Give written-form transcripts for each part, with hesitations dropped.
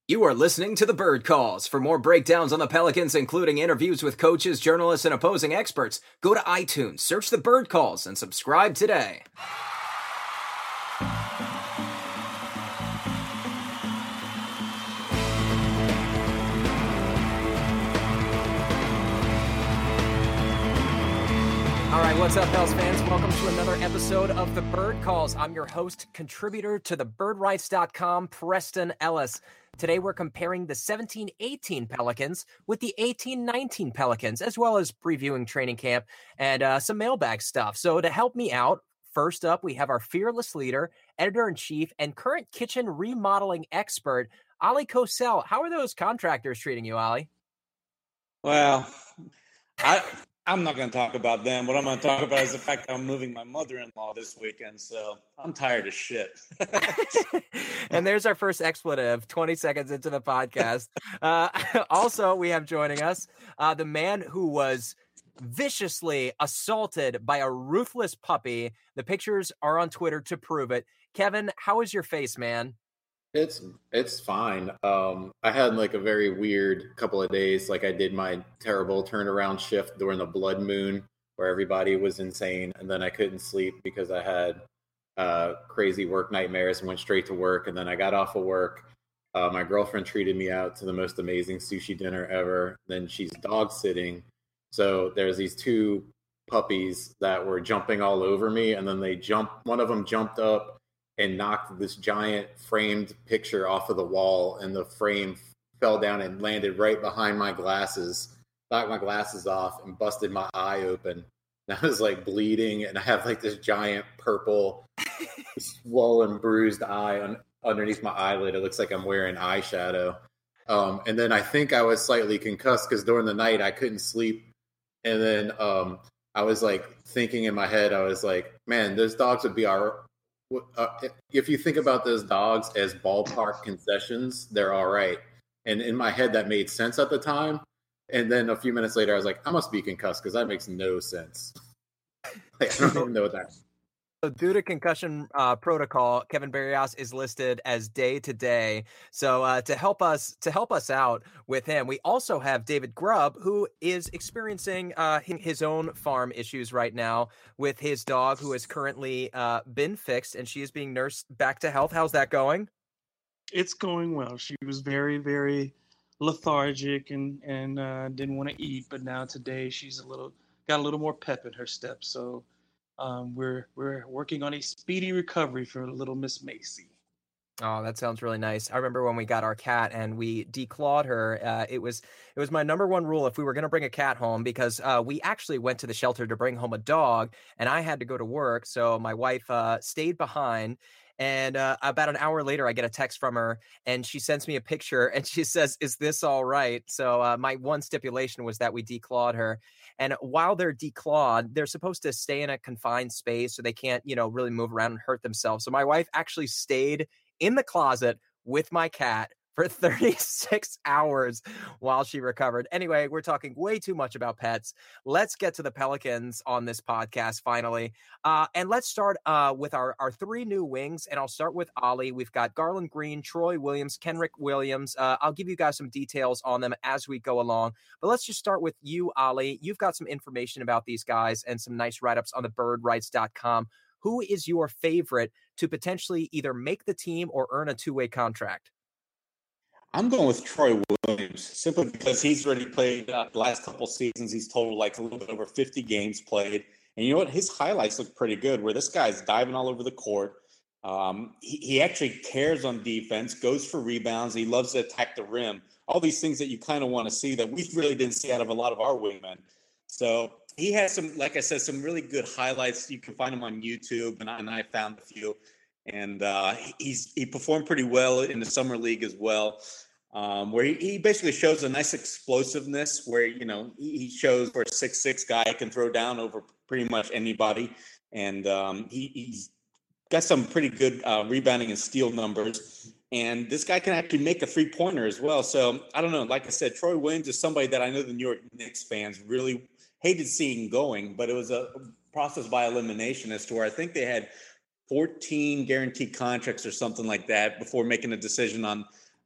You are listening to the Bird Calls. For more breakdowns on the Pelicans, including interviews with coaches, journalists, and opposing experts, go to iTunes, search the Bird Calls, and subscribe today. All right, what's up, Pels fans? Welcome to another episode of the Bird Calls. I'm your host, contributor to thebirdrights.com, Preston Ellis. Today, we're comparing the 17-18 Pelicans with the 18-19 Pelicans, as well as previewing training camp and some mailbag stuff. So to help me out, first up, we have our fearless leader, editor-in-chief, and current kitchen remodeling expert, Ali Kosel. How are those contractors treating you, Ali? Well, I'm not going to talk about them. What I'm going to talk about is the fact that I'm moving my mother-in-law this weekend, so I'm tired of shit. And there's our first expletive 20 seconds into the podcast. Also, we have joining us the man who was viciously assaulted by a ruthless puppy. The pictures are on Twitter to prove it. Kevin, how is your face, man? It's fine. I had like a very weird couple of days. Like I did my terrible turnaround shift during the blood moon where everybody was insane. And then I couldn't sleep because I had crazy work nightmares and went straight to work. And then I got off of work. My girlfriend treated me out to the most amazing sushi dinner ever. Then she's dog sitting. So there's these two puppies that were jumping all over me. And then one of them jumped up and knocked this giant framed picture off of the wall, and the frame fell down and landed right behind my glasses, knocked my glasses off, and busted my eye open. And I was like bleeding, and I have like this giant purple, swollen, bruised eye underneath my eyelid. It looks like I'm wearing eyeshadow. And then I think I was slightly concussed because during the night I couldn't sleep. And then I was like thinking in my head, I was like, man, those dogs would be our... if you think about those dogs as ballpark concessions, they're all right. And in my head, that made sense at the time. And then a few minutes later, I was like, I must be concussed because that makes no sense. Like, I don't even know what that is. So due to concussion protocol, Kevin Barrios is listed as day to day. So to help us out with him, we also have David Grubb, who is experiencing his own farm issues right now with his dog, who has currently been fixed, and she is being nursed back to health. How's that going? It's going well. She was very, very lethargic and didn't want to eat, but now today she's got a little more pep in her step. So. We're working on a speedy recovery for little Miss Macy. Oh, that sounds really nice. I remember when we got our cat and we declawed her. It was my number one rule if we were going to bring a cat home, because we actually went to the shelter to bring home a dog, and I had to go to work. So my wife stayed behind. And about an hour later, I get a text from her, and she sends me a picture, and she says, "Is this all right?" So my one stipulation was that we declawed her. And while they're declawed, they're supposed to stay in a confined space so they can't, really move around and hurt themselves. So my wife actually stayed in the closet with my cat for 36 hours while she recovered. Anyway, we're talking way too much about pets. Let's get to the Pelicans on this podcast finally. And let's start with our three new wings. And I'll start with Ali. We've got Garland Green, Troy Williams, Kenrick Williams. I'll give you guys some details on them as we go along. But let's just start with you, Ali. You've got some information about these guys and some nice write-ups on thebirdrights.com. Who is your favorite to potentially either make the team or earn a two-way contract? I'm going with Troy Williams simply because he's already played the last couple seasons. He's totaled like a little bit over 50 games played. And you know what? His highlights look pretty good, where this guy's diving all over the court. He actually cares on defense, goes for rebounds. He loves to attack the rim. All these things that you kind of want to see that we really didn't see out of a lot of our wingmen. So he has some, like I said, some really good highlights. You can find him on YouTube, and I found a few. And he performed pretty well in the summer league as well, where he basically shows a nice explosiveness where, he shows where a 6'6" guy can throw down over pretty much anybody. And he's got some pretty good rebounding and steal numbers. And this guy can actually make a three-pointer as well. So, I don't know. Like I said, Troy Williams is somebody that I know the New York Knicks fans really hated seeing going, but it was a process by elimination as to where I think they had 14 guaranteed contracts or something like that before making a decision on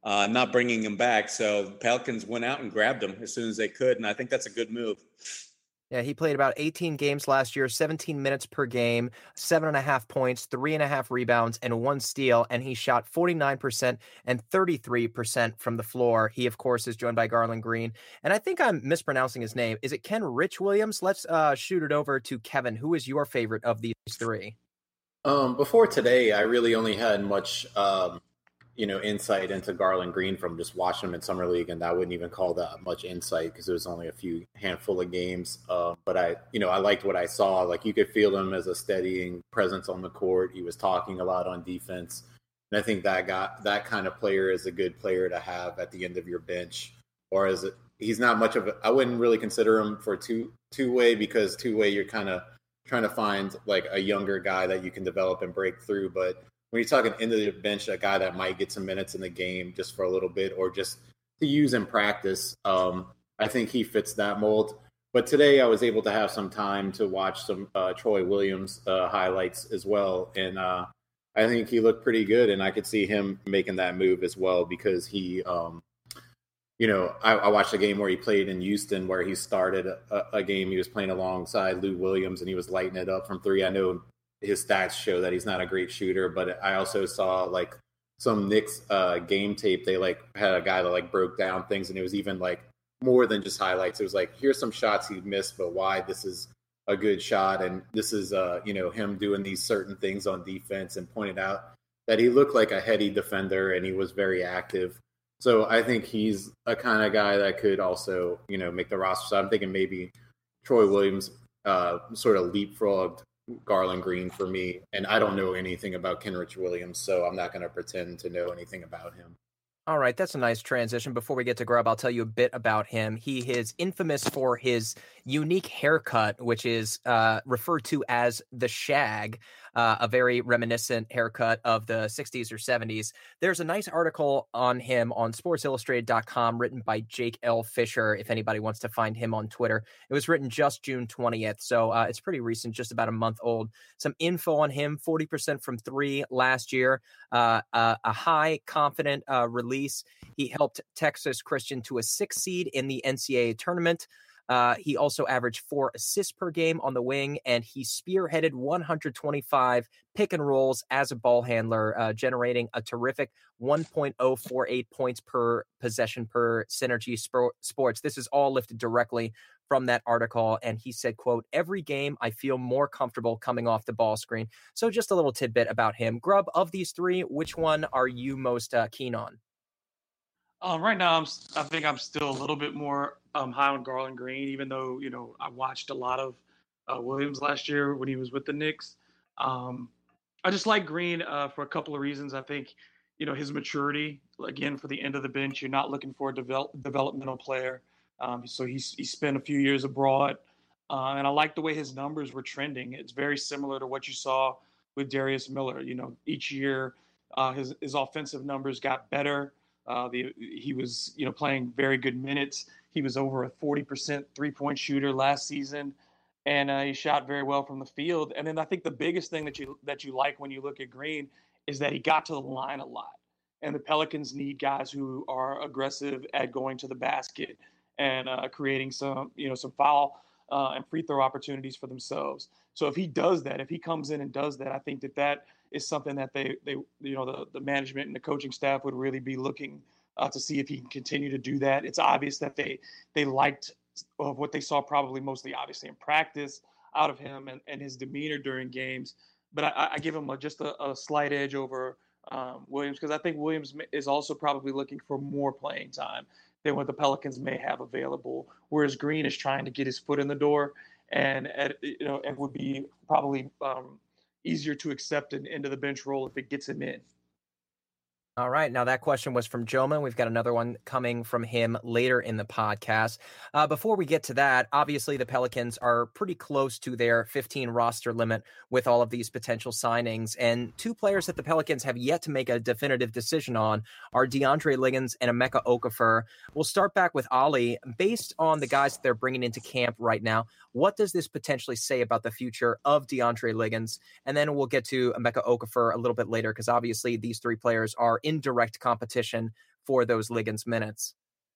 not bringing him back. So the Pelicans went out and grabbed him as soon as they could, and I think that's a good move. Yeah, he played about 18 games last year, 17 minutes per game, 7.5 points, 3.5 rebounds, and 1 steal. And he shot 49% and 33% from the floor. He, of course, is joined by Garland Green. And I think I'm mispronouncing his name. Is it Kenrich Williams? Let's shoot it over to Kevin. Who is your favorite of these three? Before today, I really only had much insight into Garland Green from just watching him in Summer League, and I wouldn't even call that much insight because it was only a handful of games. But I liked what I saw. Like, you could feel him as a steadying presence on the court. He was talking a lot on defense, and I think that kind of player is a good player to have at the end of your bench. Or he's not much of I wouldn't really consider him for two-way, because two-way you're kind of trying to find like a younger guy that you can develop and break through, but when you're talking end of the bench, a guy that might get some minutes in the game just for a little bit or just to use in practice, I think he fits that mold. But today I was able to have some time to watch some Troy Williams highlights as well. And I think he looked pretty good, and I could see him making that move as well because he, I watched a game where he played in Houston where he started a game. He was playing alongside Lou Williams, and he was lighting it up from three. I know his stats show that he's not a great shooter, but I also saw like some Knicks game tape. They like had a guy that like broke down things, and it was even like more than just highlights. It was like, here's some shots he missed, but why this is a good shot. And this is, him doing these certain things on defense, and pointed out that he looked like a heady defender and he was very active. So I think he's a kind of guy that could also, make the roster. So I'm thinking maybe Troy Williams sort of leapfrogged Garland Green for me, and I don't know anything about Kenrich Williams, so I'm not going to pretend to know anything about him. All right, that's a nice transition. Before we get to Grubb, I'll tell you a bit about him. He is infamous for his unique haircut, which is referred to as the shag, a very reminiscent haircut of the 60s or 70s. There's a nice article on him on sportsillustrated.com written by Jake L. Fisher, if anybody wants to find him on Twitter. It was written just June 20th, so it's pretty recent, just about a month old. Some info on him: 40% from three last year, a high, confident release. He helped Texas Christian to a 6th seed in the NCAA tournament. He also averaged 4 assists per game on the wing, and he spearheaded 125 pick and rolls as a ball handler, generating a terrific 1.048 points per possession per Synergy Sports. This is all lifted directly from that article, and he said, quote, "Every game I feel more comfortable coming off the ball screen." So just a little tidbit about him. Grubb, of these three, which one are you most keen on? Right now, I think I'm still a little bit more high on Garland Green, even though, I watched a lot of Williams last year when he was with the Knicks. I just like Green for a couple of reasons. I think, his maturity, again, for the end of the bench, you're not looking for a developmental player. So he spent a few years abroad. And I like the way his numbers were trending. It's very similar to what you saw with Darius Miller. Each year his offensive numbers got better. He was, playing very good minutes. He was over a 40% three-point shooter last season, and he shot very well from the field. And then I think the biggest thing that you like when you look at Green is that he got to the line a lot. And the Pelicans need guys who are aggressive at going to the basket and creating some foul and free throw opportunities for themselves. So if he does that, if he comes in and does that, I think that is something that they the management and the coaching staff would really be looking to see if he can continue to do that. It's obvious that they liked of what they saw, probably mostly obviously in practice, out of him and his demeanor during games. But I give him just a slight edge over Williams, because I think Williams is also probably looking for more playing time than what the Pelicans may have available, whereas Green is trying to get his foot in the door, and it would be probably easier to accept an end of the bench role if it gets him in. All right. Now, that question was from Joma. We've got another one coming from him later in the podcast. Before we get to that, obviously the Pelicans are pretty close to their 15 roster limit with all of these potential signings. And two players that the Pelicans have yet to make a definitive decision on are DeAndre Liggins and Emeka Okafor. We'll start back with Ollie. Based on the guys that they're bringing into camp right now, what does this potentially say about the future of DeAndre Liggins? And then we'll get to Emeka Okafor a little bit later, because obviously these three players are in direct competition for those Liggins minutes.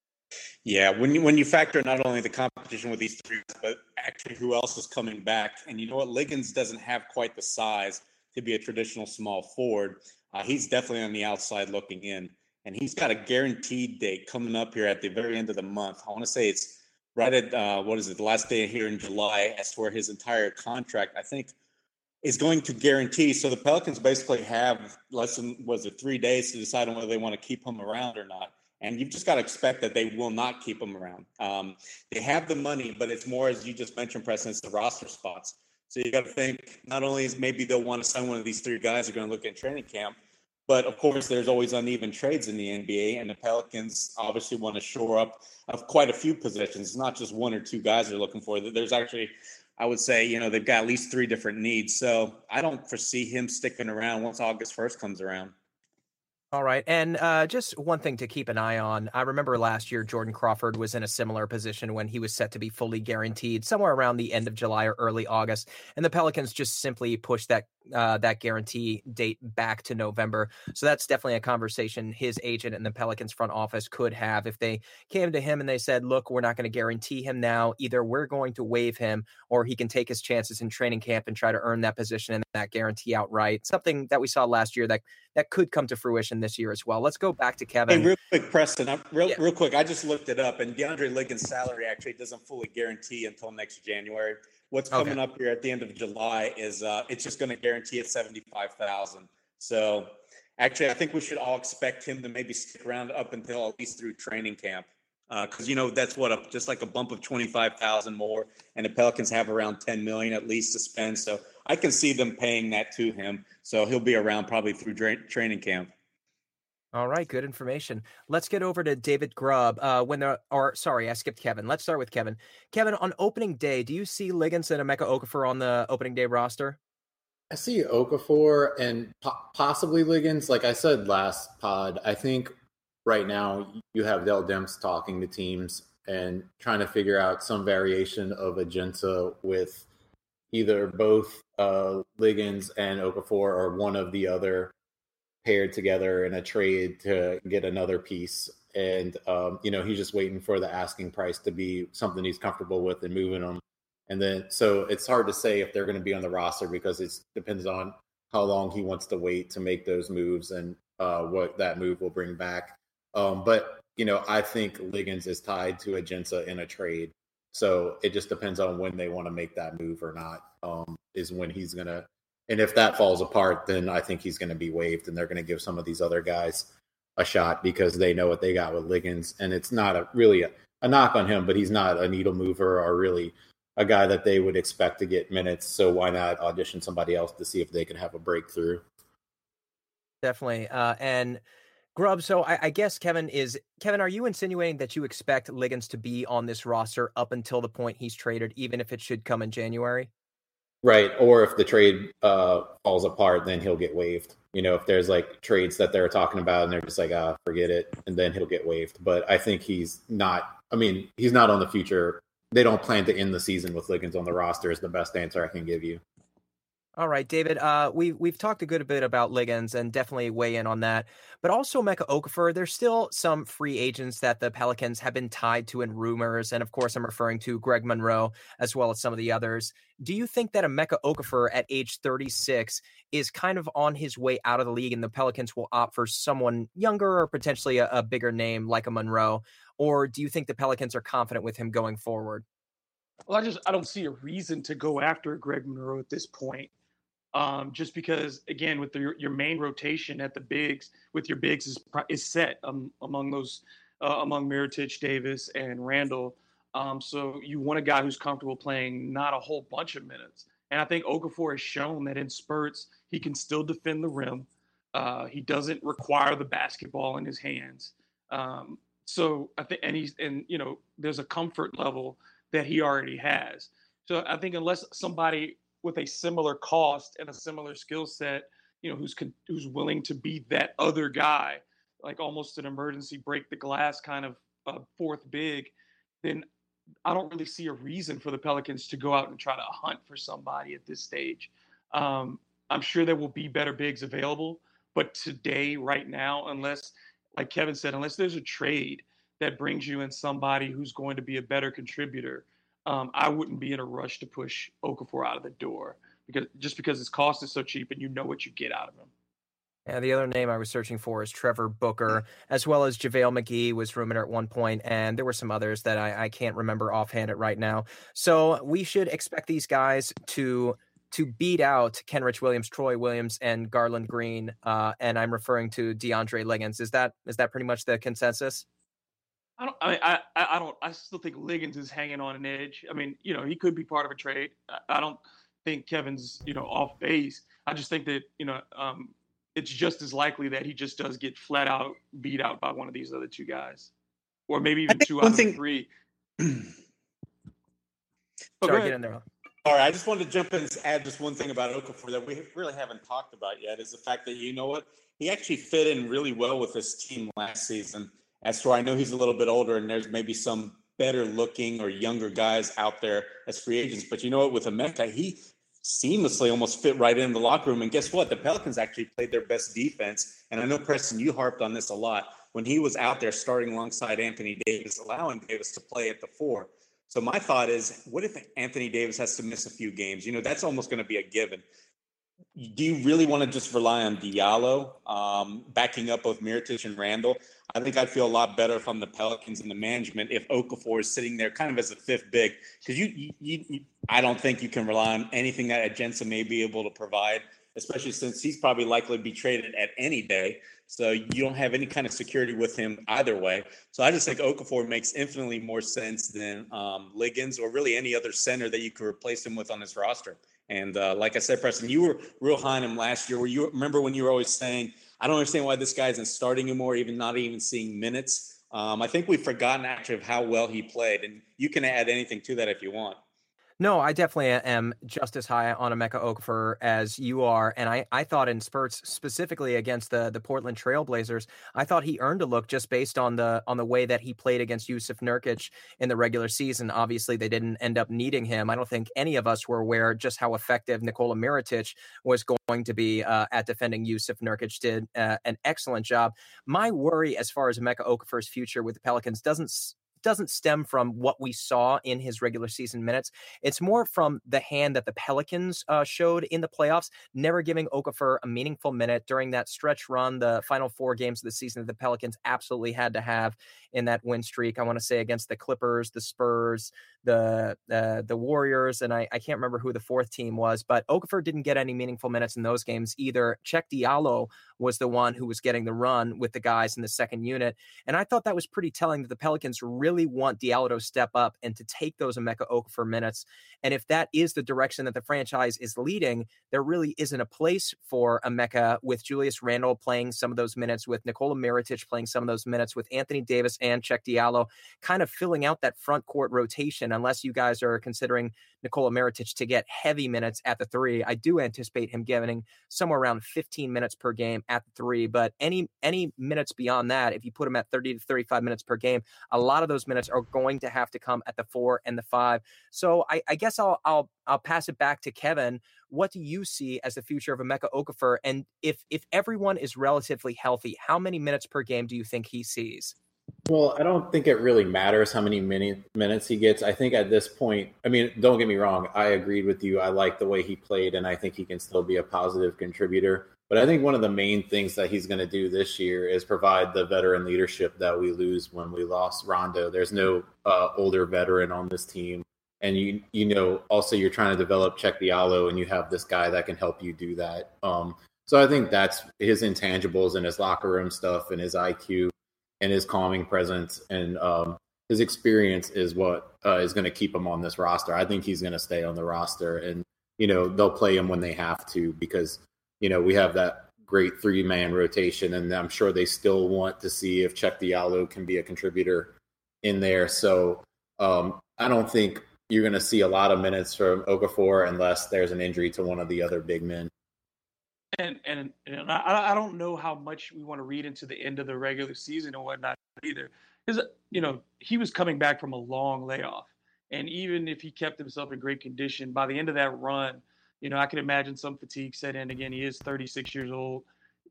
Yeah, when you factor not only the competition with these three, but actually who else is coming back, and you know what, Liggins doesn't have quite the size to be a traditional small forward. He's definitely on the outside looking in, and he's got a guaranteed date coming up here at the very end of the month. I want to say it's right at the last day here in July, as for his entire contract, I think, is going to guarantee. So the Pelicans basically have less than 3 days to decide on whether they want to keep him around or not. And you've just got to expect that they will not keep him around. They have the money, but it's more, as you just mentioned, Preston, it's the roster spots. So you got to think not only is maybe they'll want to sign one of these three guys who are going to look at training camp, but of course there's always uneven trades in the NBA, and the Pelicans obviously want to shore up of quite a few positions. It's not just one or two guys they're looking for. There's actually, I would say, they've got at least three different needs. So I don't foresee him sticking around once August 1st comes around. All right. And just one thing to keep an eye on. I remember last year, Jordan Crawford was in a similar position when he was set to be fully guaranteed somewhere around the end of July or early August. And the Pelicans just simply pushed that guarantee date back to November. So that's definitely a conversation his agent and the Pelicans front office could have if they came to him and they said, look, we're not going to guarantee him now. Either we're going to waive him or he can take his chances in training camp and try to earn that position and that guarantee outright. Something that we saw last year that could come to fruition this year as well. Let's go back to Kevin. Hey, real quick, Preston, real quick, I just looked it up, and DeAndre Liggins' salary actually doesn't fully guarantee until next January. What's coming up here at the end of July is it's just going to guarantee at $75,000. So actually, I think we should all expect him to maybe stick around up until at least through training camp. Because that's just like a bump of 25,000 more, and the Pelicans have around 10 million at least to spend. So I can see them paying that to him. So he'll be around probably through training camp. All right, good information. Let's get over to David Grubb. I skipped Kevin. Let's start with Kevin. Kevin, on opening day, do you see Liggins and Emeka Okafor on the opening day roster? I see Okafor and possibly Liggins. Like I said last pod, I think right now you have Dell Demps talking to teams and trying to figure out some variation of Agenta with either both Liggins and Okafor or one of the other paired together in a trade to get another piece. And, he's just waiting for the asking price to be something he's comfortable with and moving them. And then, so it's hard to say if they're going to be on the roster because it depends on how long he wants to wait to make those moves and what that move will bring back. But I think Liggins is tied to Agenta in a trade. So it just depends on when they want to make that move or not, is when he's going to. And if that falls apart, then I think he's going to be waived and they're going to give some of these other guys a shot because they know what they got with Liggins. And it's not really a knock on him, but he's not a needle mover or really a guy that they would expect to get minutes. So why not audition somebody else to see if they can have a breakthrough? Definitely. And Grubb, so I guess Kevin, are you insinuating that you expect Liggins to be on this roster up until the point he's traded, even if it should come in January? Right. Or if the trade falls apart, then he'll get waived. If there's like trades that they're talking about and they're just like, forget it, and then he'll get waived. But I think he's not on the future. They don't plan to end the season with Liggins on the roster is the best answer I can give you. All right, David, we've talked a good bit about Liggins and definitely weigh in on that. But also Emeka Okafor, there's still some free agents that the Pelicans have been tied to in rumors. And of course, I'm referring to Greg Monroe as well as some of the others. Do you think that Emeka Okafor at age 36 is kind of on his way out of the league and the Pelicans will opt for someone younger or potentially a bigger name like a Monroe? Or do you think the Pelicans are confident with him going forward? Well, I don't see a reason to go after Greg Monroe at this point. Just because, again, with your main rotation at the bigs, with your bigs is set among those among Mirotic, Davis, and Randall. So you want a guy who's comfortable playing not a whole bunch of minutes. And I think Okafor has shown that in spurts he can still defend the rim. He doesn't require the basketball in his hands. So I think, there's a comfort level that he already has. So I think unless somebody with a similar cost and a similar skill set, who's willing to be that other guy, like almost an emergency break the glass kind of fourth big, then I don't really see a reason for the Pelicans to go out and try to hunt for somebody at this stage. I'm sure there will be better bigs available, but today, right now, unless like Kevin said, unless there's a trade that brings you in somebody who's going to be a better contributor, I wouldn't be in a rush to push Okafor out of the door because his cost is so cheap and you know what you get out of him. And the other name I was searching for is Trevor Booker, as well as JaVale McGee was rumored at one point, and there were some others that I can't remember offhand at right now. So we should expect these guys to beat out Kenrich Williams, Troy Williams, and Garland Green, and I'm referring to DeAndre Liggins. Is that pretty much the consensus? I still think Liggins is hanging on an edge. I mean, he could be part of a trade. I don't think Kevin's, off base. I just think that, it's just as likely that he just does get flat out beat out by one of these other two guys, or maybe even two out of three. Sorry, get in there. All right, I just wanted to jump in and add just one thing about Okafor that we really haven't talked about yet is the fact that, he actually fit in really well with this team last season. As for I know he's a little bit older and there's maybe some better looking or younger guys out there as free agents. But you know what, with Emeka, he seamlessly almost fit right in the locker room. And guess what? The Pelicans actually played their best defense. And I know, Preston, you harped on this a lot when he was out there starting alongside Anthony Davis, allowing Davis to play at the 4. So my thought is, what if Anthony Davis has to miss a few games? That's almost going to be a given. Do you really want to just rely on Diallo backing up both Mirotic and Randall? I think I'd feel a lot better if I'm the Pelicans and the management if Okafor is sitting there kind of as a fifth big, because I don't think you can rely on anything that Adjensa may be able to provide, especially since he's probably likely to be traded at any day. So you don't have any kind of security with him either way. So I just think Okafor makes infinitely more sense than Liggins or really any other center that you could replace him with on this roster. And like I said, Preston, you were real high on him last year. Remember when you were always saying, I don't understand why this guy isn't starting anymore, even not even seeing minutes. I think we've forgotten actually of how well he played. And you can add anything to that if you want. No, I definitely am just as high on Emeka Okafor as you are. And I thought in spurts, specifically against the Portland Trailblazers, I thought he earned a look just based on the way that he played against Jusuf Nurkic in the regular season. Obviously, they didn't end up needing him. I don't think any of us were aware just how effective Nikola Mirotic was going to be at defending Jusuf Nurkic. Did an excellent job. My worry as far as Emeka Okafor's future with the Pelicans doesn't stem from what we saw in his regular season minutes. It's more from the hand that the Pelicans showed in the playoffs, never giving Okafor a meaningful minute during that stretch run, the final 4 games of the season that the Pelicans absolutely had to have in that win streak. I want to say against the Clippers, the Spurs, the Warriors, and I can't remember who the 4th team was, but Okafor didn't get any meaningful minutes in those games either. Cheick Diallo was the one who was getting the run with the guys in the second unit. And I thought that was pretty telling that the Pelicans really want Diallo to step up and to take those Emeka Okafor minutes. And if that is the direction that the franchise is leading, there really isn't a place for Emeka with Julius Randle playing some of those minutes, with Nikola Mirotic playing some of those minutes, with Anthony Davis and Cheick Diallo kind of filling out that front court rotation, unless you guys are considering Nikola Mirotic to get heavy minutes at the 3. I do anticipate him getting somewhere around 15 minutes per game at the 3, but any minutes beyond that, if you put him at 30 to 35 minutes per game, a lot of those minutes are going to have to come at the 4 and the 5. So I guess I'll pass it back to Kevin. What do you see as the future of Emeka Okafor? And if everyone is relatively healthy, how many minutes per game do you think he sees? Well, I don't think it really matters how many minutes he gets. I think at this point, I mean, don't get me wrong. I agreed with you. I like the way he played, and I think he can still be a positive contributor. But I think one of the main things that he's going to do this year is provide the veteran leadership that we lose when we lost Rondo. There's no older veteran on this team. And, also you're trying to develop Cheick Diallo, and you have this guy that can help you do that. So I think that's his intangibles and his locker room stuff and his IQ and his calming presence and his experience is what is going to keep him on this roster. I think he's going to stay on the roster, and, they'll play him when they have to because, we have that great 3-man rotation, and I'm sure they still want to see if Cheick Diallo can be a contributor in there. So I don't think you're going to see a lot of minutes from Okafor unless there's an injury to one of the other big men. And I don't know how much we want to read into the end of the regular season or whatnot either. Because, he was coming back from a long layoff. And even if he kept himself in great condition, by the end of that run, I can imagine some fatigue set in. Again, he is 36 years old.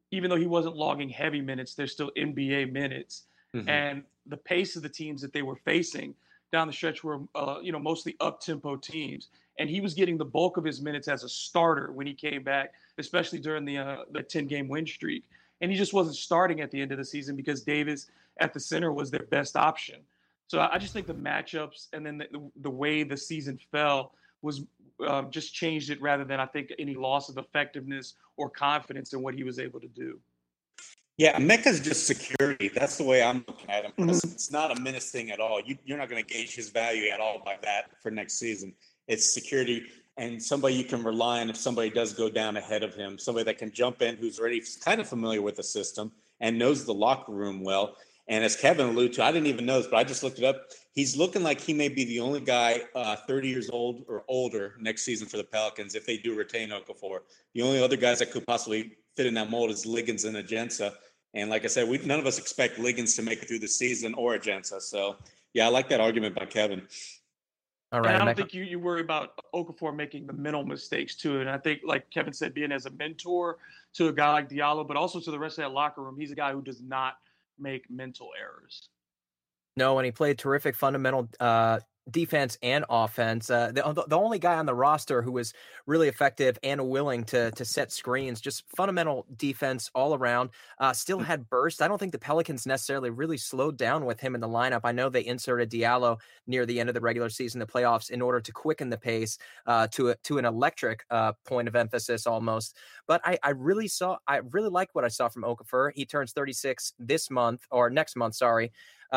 even though he wasn't logging heavy minutes, they're still NBA minutes. Mhm. And the pace of the teams that they were facing down the stretch were, mostly up-tempo teams. And he was getting the bulk of his minutes as a starter when he came back, especially during the 10-game win streak. And he just wasn't starting at the end of the season because Davis at the center was their best option. So I just think the matchups and then the way the season fell was just changed it rather than I think any loss of effectiveness or confidence in what he was able to do. Yeah, Mecca's just security. That's the way I'm looking at him. It's not a minutes thing at all. You're not going to gauge his value at all by that for next season. It's security and somebody you can rely on if somebody does go down ahead of him, somebody that can jump in who's already kind of familiar with the system and knows the locker room well. And as Kevin alluded to, I didn't even know this, but I just looked it up. He's looking like he may be the only guy 30 years old or older next season for the Pelicans if they do retain Okafor. The only other guys that could possibly fit in that mold is Liggins and Agenza. And like I said, none of us expect Liggins to make it through the season or Agenza. So, yeah, I like that argument by Kevin. All right. And I don't think you worry about Okafor making the mental mistakes too. And I think, like Kevin said, being as a mentor to a guy like Diallo, but also to the rest of that locker room, he's a guy who does not make mental errors. No, and he played terrific fundamental defense and offense. The only guy on the roster who was really effective and willing to set screens, just fundamental defense all around, still had burst. I don't think the Pelicans necessarily really slowed down with him in the lineup. I know they inserted Diallo near the end of the regular season, the playoffs, in order to quicken the pace to an electric point of emphasis almost. But I really like what I saw from Okafor. He turns 36 next month, sorry.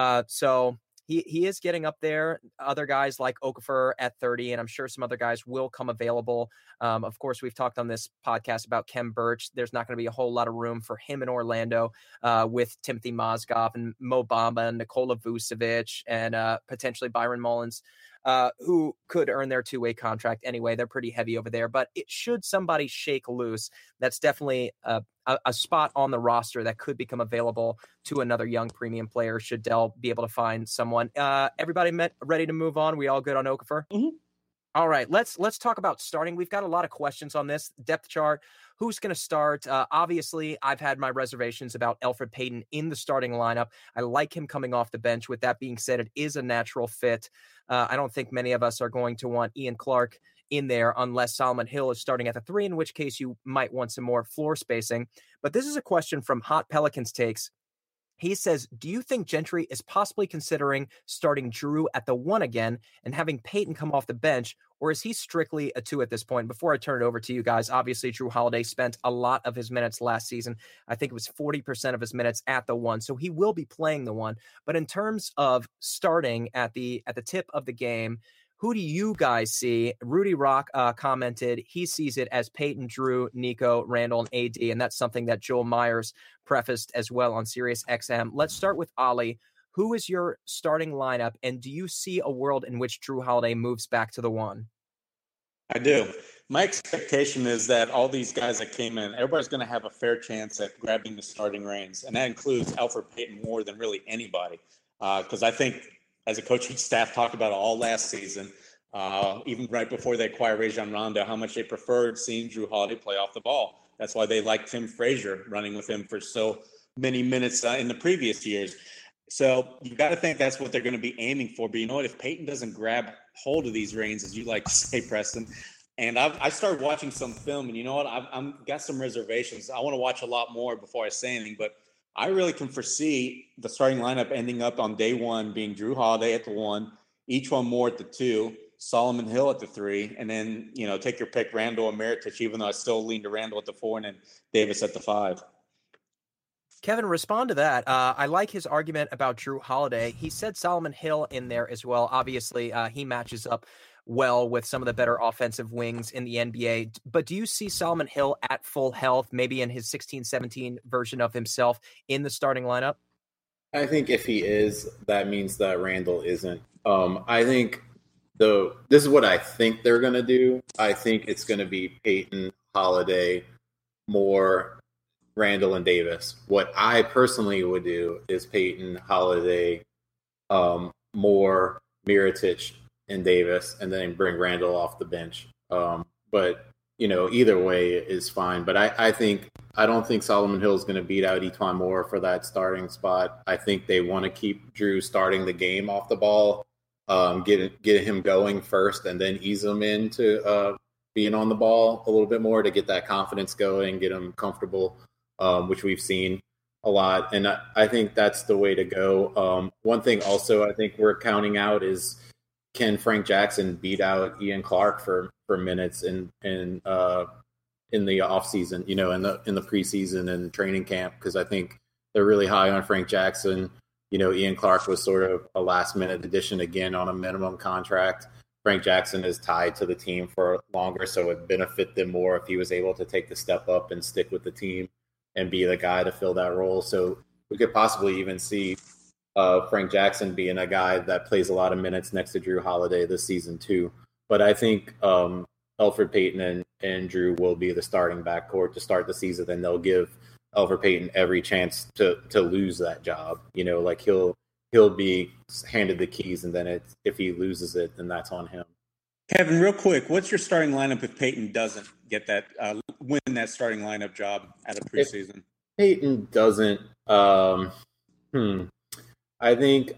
So he is getting up there. Other guys like Okafor at 30, and I'm sure some other guys will come available. Of course, we've talked on this podcast about Khem Birch. There's not going to be a whole lot of room for him in Orlando with Timothy Mozgov and Mo Bamba and Nikola Vucevic and potentially Byron Mullins, who could earn their two-way contract anyway. They're pretty heavy over there. But should somebody shake loose, that's definitely a spot on the roster that could become available to another young premium player should Dell be able to find someone. Everybody ready to move on? We all good on Okafor? Mm-hmm. All right, let's talk about starting. We've got a lot of questions on this depth chart. Who's going to start? Obviously, I've had my reservations about Elfrid Payton in the starting lineup. I like him coming off the bench. With that being said, it is a natural fit. I don't think many of us are going to want Ian Clark in there unless Solomon Hill is starting at the 3, in which case you might want some more floor spacing. But this is a question from Hot Pelicans Takes. He says, do you think Gentry is possibly considering starting Jrue at the 1 again and having Payton come off the bench, or is he strictly a 2 at this point? Before I turn it over to you guys, obviously Jrue Holiday spent a lot of his minutes last season. I think it was 40% of his minutes at the 1, so he will be playing the 1. But in terms of starting at the tip of the game, who do you guys see? Rudy Rock commented he sees it as Payton, Jrue, Nico, Randall, and AD, and that's something that Joel Myers prefaced as well on Sirius XM. Let's start with Ali. Who is your starting lineup, and do you see a world in which Jrue Holiday moves back to the 1? I do. My expectation is that all these guys that came in, everybody's going to have a fair chance at grabbing the starting reins, and that includes Elfrid Payton more than really anybody, because I think as a coaching staff talked about it all last season, even right before they acquired Rajon Rondo, how much they preferred seeing Jrue Holiday play off the ball. That's why they liked Tim Frazier running with him for so many minutes in the previous years. So you got to think that's what they're going to be aiming for. But you know what? If Payton doesn't grab hold of these reins, as you like to say, Preston, and I started watching some film, and you know what? I've got some reservations. I want to watch a lot more before I say anything, but I really can foresee the starting lineup ending up on day 1 being Jrue Holiday at the 1, each one more at the 2, Solomon Hill at the 3, and then, take your pick, Randall or Mirotic, even though I still lean to Randall at the 4, and then Davis at the 5. Kevin, respond to that. I like his argument about Jrue Holiday. He said Solomon Hill in there as well. Obviously, he matches up well with some of the better offensive wings in the NBA. But do you see Solomon Hill at full health, maybe in his 16-17 version of himself in the starting lineup? I think if he is, that means that Randall isn't. I think this is what I think they're going to do. I think it's going to be Payton, Holiday, Moore, Randall, and Davis. What I personally would do is Payton, Holiday, Moore, Mirotic, and Davis, and then bring Randall off the bench. But either way is fine. But I think I don't think Solomon Hill is going to beat out Etwan Moore for that starting spot. I think they want to keep Drew starting the game off the ball, get him going first, and then ease him into being on the ball a little bit more to get that confidence going, get him comfortable, which we've seen a lot. And I think that's the way to go. One thing also I think we're counting out is, can Frank Jackson beat out Ian Clark for minutes in the offseason, in the preseason and training camp, because I think they're really high on Frank Jackson. Ian Clark was sort of a last-minute addition again on a minimum contract. Frank Jackson is tied to the team for longer, so it would benefit them more if he was able to take the step up and stick with the team and be the guy to fill that role. So we could possibly even see Frank Jackson being a guy that plays a lot of minutes next to Drew Holiday this season too. But I think Elfrid Payton and Drew will be the starting backcourt to start the season, and they'll give Elfrid Payton every chance to lose that job. Like he'll be handed the keys, and then if he loses it, then that's on him. Kevin, real quick, what's your starting lineup if Payton doesn't get that win that starting lineup job at a preseason? If Payton doesn't, I think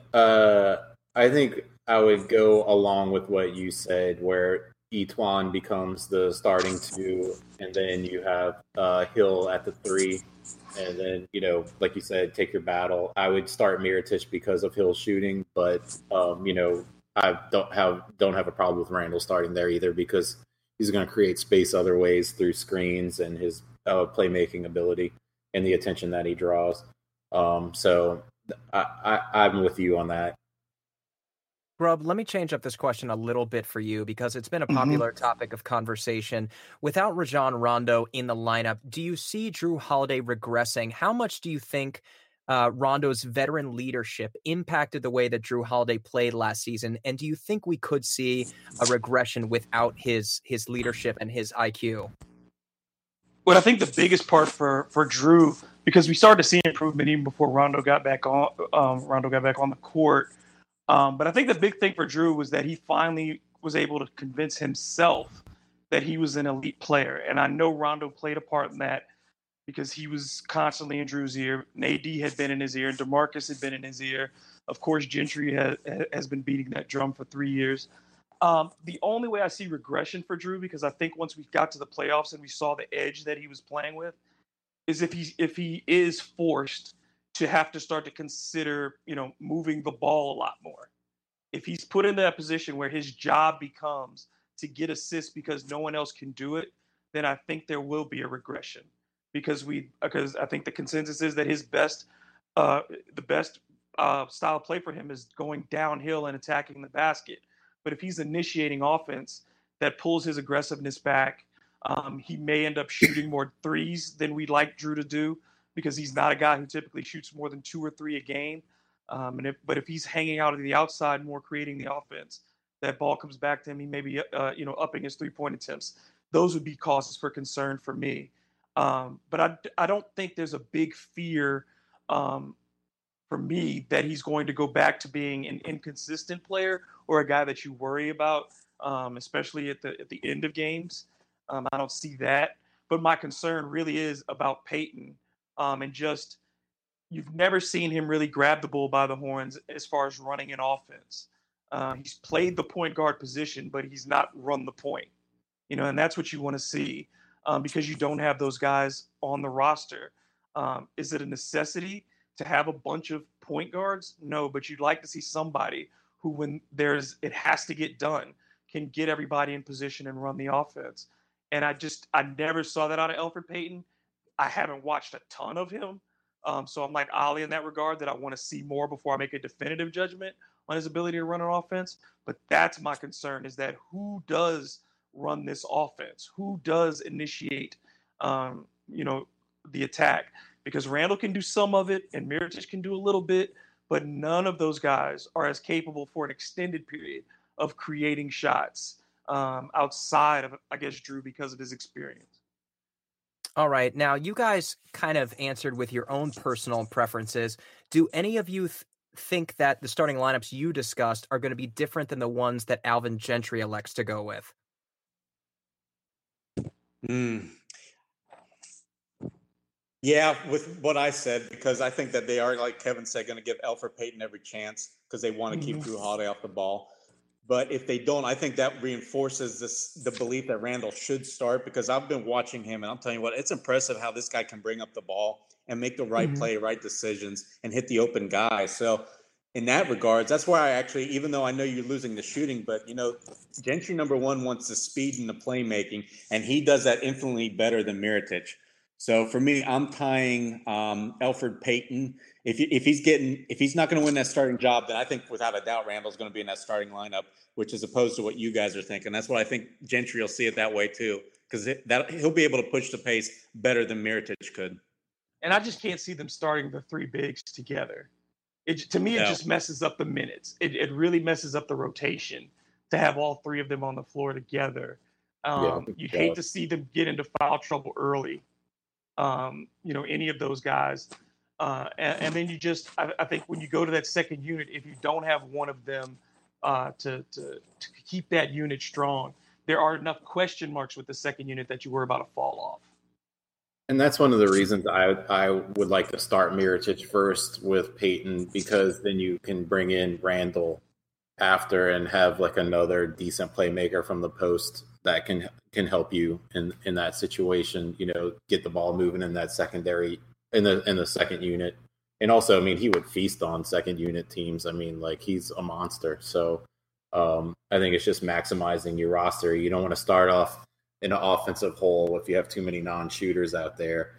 I would go along with what you said, where Etwan becomes the starting two, and then you have Hill at the 3, and then like you said, take your battle. I would start Mirotic because of Hill's shooting, but I don't have a problem with Randall starting there either, because he's going to create space other ways through screens and his playmaking ability and the attention that he draws. So I'm with you on that. Grubb, let me change up this question a little bit for you, because it's been a popular topic of conversation. Without Rajon Rondo in the lineup, do you see Drew Holiday regressing? How much do you think Rondo's veteran leadership impacted the way that Drew Holiday played last season? And do you think we could see a regression without his leadership and his IQ? Well, I think the biggest part for Drew, because we started to see improvement even before Rondo got back on the court. But I think the big thing for Drew was that he finally was able to convince himself that he was an elite player. And I know Rondo played a part in that, because he was constantly in Drew's ear. AD had been in his ear, and DeMarcus had been in his ear. Of course, Gentry has been beating that drum for 3 years. The only way I see regression for Drew, because I think once we got to the playoffs and we saw the edge that he was playing with, is if he is forced to have to start to consider, moving the ball a lot more. If he's put in that position where his job becomes to get assists because no one else can do it, then I think there will be a regression. Because I think the consensus is that his best style of play for him is going downhill and attacking the basket. But if he's initiating offense that pulls his aggressiveness back, he may end up shooting more threes than we'd like Drew to do, because he's not a guy who typically shoots more than 2 or 3 a game. But if he's hanging out on the outside more, creating the offense, that ball comes back to him, he may be upping his 3-point attempts. Those would be causes for concern for me. But I don't think there's a big fear for me that he's going to go back to being an inconsistent player or a guy that you worry about, especially at the end of games. I don't see that. But my concern really is about Payton, and just you've never seen him really grab the bull by the horns as far as running an offense. He's played the point guard position, but he's not run the point. And that's what you want to see. Because you don't have those guys on the roster. Is it a necessity to have a bunch of point guards? No, but you'd like to see somebody who, when it has to get done, can get everybody in position and run the offense. And I never saw that out of Elfrid Payton. I haven't watched a ton of him. So I'm like Ollie in that regard, that I want to see more before I make a definitive judgment on his ability to run an offense. But that's my concern, is that who does run this offense? Who does initiate, the attack? Because Randall can do some of it and Mirotic can do a little bit, but none of those guys are as capable for an extended period of creating shots outside of, I guess, Drew, because of his experience. All right. Now, you guys kind of answered with your own personal preferences. Do any of you think that the starting lineups you discussed are going to be different than the ones that Alvin Gentry elects to go with? Yeah, with what I said, because I think that they are, like Kevin said, going to give Elfrid Payton every chance because they want to keep Mhm. Drew Holiday off the ball. But if they don't, I think that reinforces the belief that Randall should start, because I've been watching him and I'm telling you what, it's impressive how this guy can bring up the ball and make the right Mhm. play, right decisions, and hit the open guy. So in that regards, that's why I actually, even though I know you're losing the shooting, but Gentry number one wants the speed and the playmaking, and he does that infinitely better than Mirotic. So for me, I'm tying Elfrid Payton. If he's not going to win that starting job, then I think without a doubt Randall's going to be in that starting lineup, which is opposed to what you guys are thinking. That's what I think Gentry will see it that way too, because that he'll be able to push the pace better than Mirotic could. And I just can't see them starting the three bigs together. To me, it No. just messes up the minutes. It really messes up the rotation to have all three of them on the floor together. You hate to see them get into foul trouble early. Any of those guys. And then I think when you go to that second unit, if you don't have one of them to keep that unit strong, there are enough question marks with the second unit that you worry about a fall off. And that's one of the reasons I would like to start Mirotic first with Payton, because then you can bring in Randall after and have like another decent playmaker from the post that can help you in that situation. Get the ball moving in that secondary in the second unit. And also, I mean, he would feast on second unit teams. I mean, like, he's a monster. So I think it's just maximizing your roster. You don't want to start off in an offensive hole if you have too many non-shooters out there.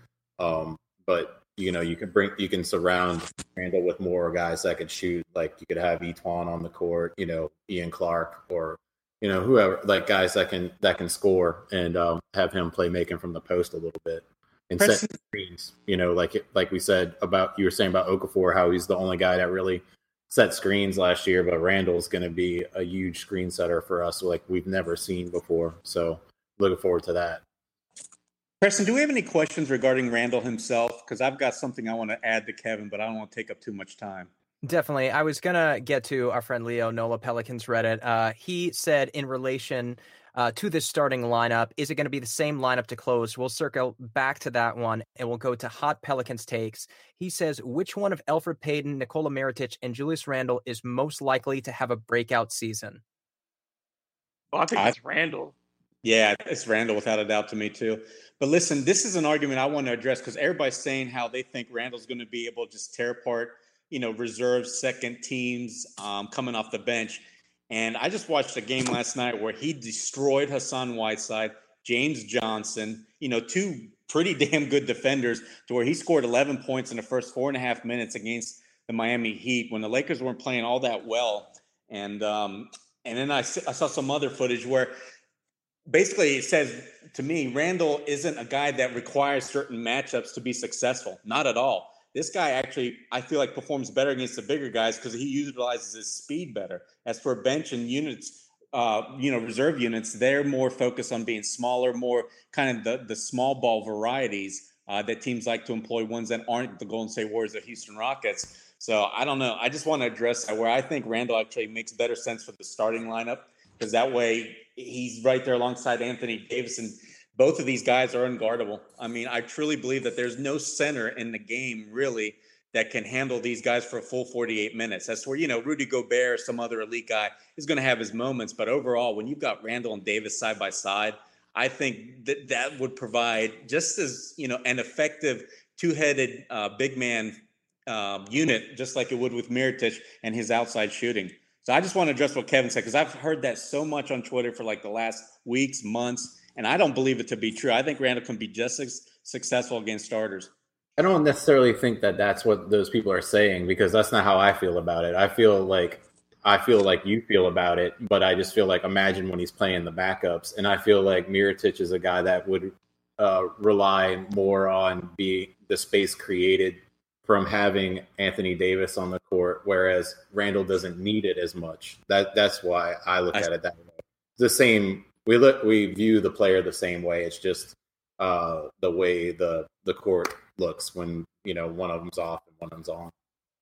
But you can surround Randall with more guys that could shoot. Like, you could have Etuan on the court, Ian Clark, or whoever, like guys that can score, and have him play making from the post a little bit and set screens. Like we said about, you were saying about Okafor, how he's the only guy that really set screens last year, but Randall's going to be a huge screen setter for us, like we've never seen before. So looking forward to that. Preston, do we have any questions regarding Randall himself? Because I've got something I want to add to Kevin, but I don't want to take up too much time. Definitely. I was going to get to our friend Leo Nola Pelicans Reddit. He said in relation to this starting lineup, is it going to be the same lineup to close? We'll circle back to that one, and we'll go to Hot Pelicans takes. He says, which one of Elfrid Payton, Nikola Mirotic, and Julius Randle is most likely to have a breakout season? Well, I think it's Randall. Yeah, it's Randall without a doubt to me too. But listen, this is an argument I want to address, because everybody's saying how they think Randall's going to be able to just tear apart, reserve second teams coming off the bench. And I just watched a game last night where he destroyed Hassan Whiteside, James Johnson, two pretty damn good defenders, to where he scored 11 points in the first 4.5 minutes against the Miami Heat when the Lakers weren't playing all that well. And then I saw some other footage where basically it says to me, Randall isn't a guy that requires certain matchups to be successful. Not at all. This guy actually, I feel like, performs better against the bigger guys because he utilizes his speed better. As for bench and units, reserve units, they're more focused on being smaller, more kind of the small ball varieties that teams like to employ, ones that aren't the Golden State Warriors or Houston Rockets. So I don't know. I just want to address that, where I think Randall actually makes better sense for the starting lineup, because that way he's right there alongside Anthony Davis, and both of these guys are unguardable. I mean, I truly believe that there's no center in the game really that can handle these guys for a full 48 minutes. That's where, Rudy Gobert or some other elite guy is going to have his moments. But overall, when you've got Randall and Davis side by side, I think that would provide just as, an effective two-headed big man unit, just like it would with Mirotic and his outside shooting. So I just want to address what Kevin said, because I've heard that so much on Twitter for like the last weeks, months, and I don't believe it to be true. I think Randall can be just as successful against starters. I don't necessarily think that that's what those people are saying, because that's not how I feel about it. I feel like you feel about it, but I just feel like, imagine when he's playing the backups. And I feel like Mirotic is a guy that would rely more on the space created from having Anthony Davis on the court, whereas Randall doesn't need it as much. That's why I look at it that way. The same, we view the player the same way. It's just the way the court looks when one of them's off and one of them's on.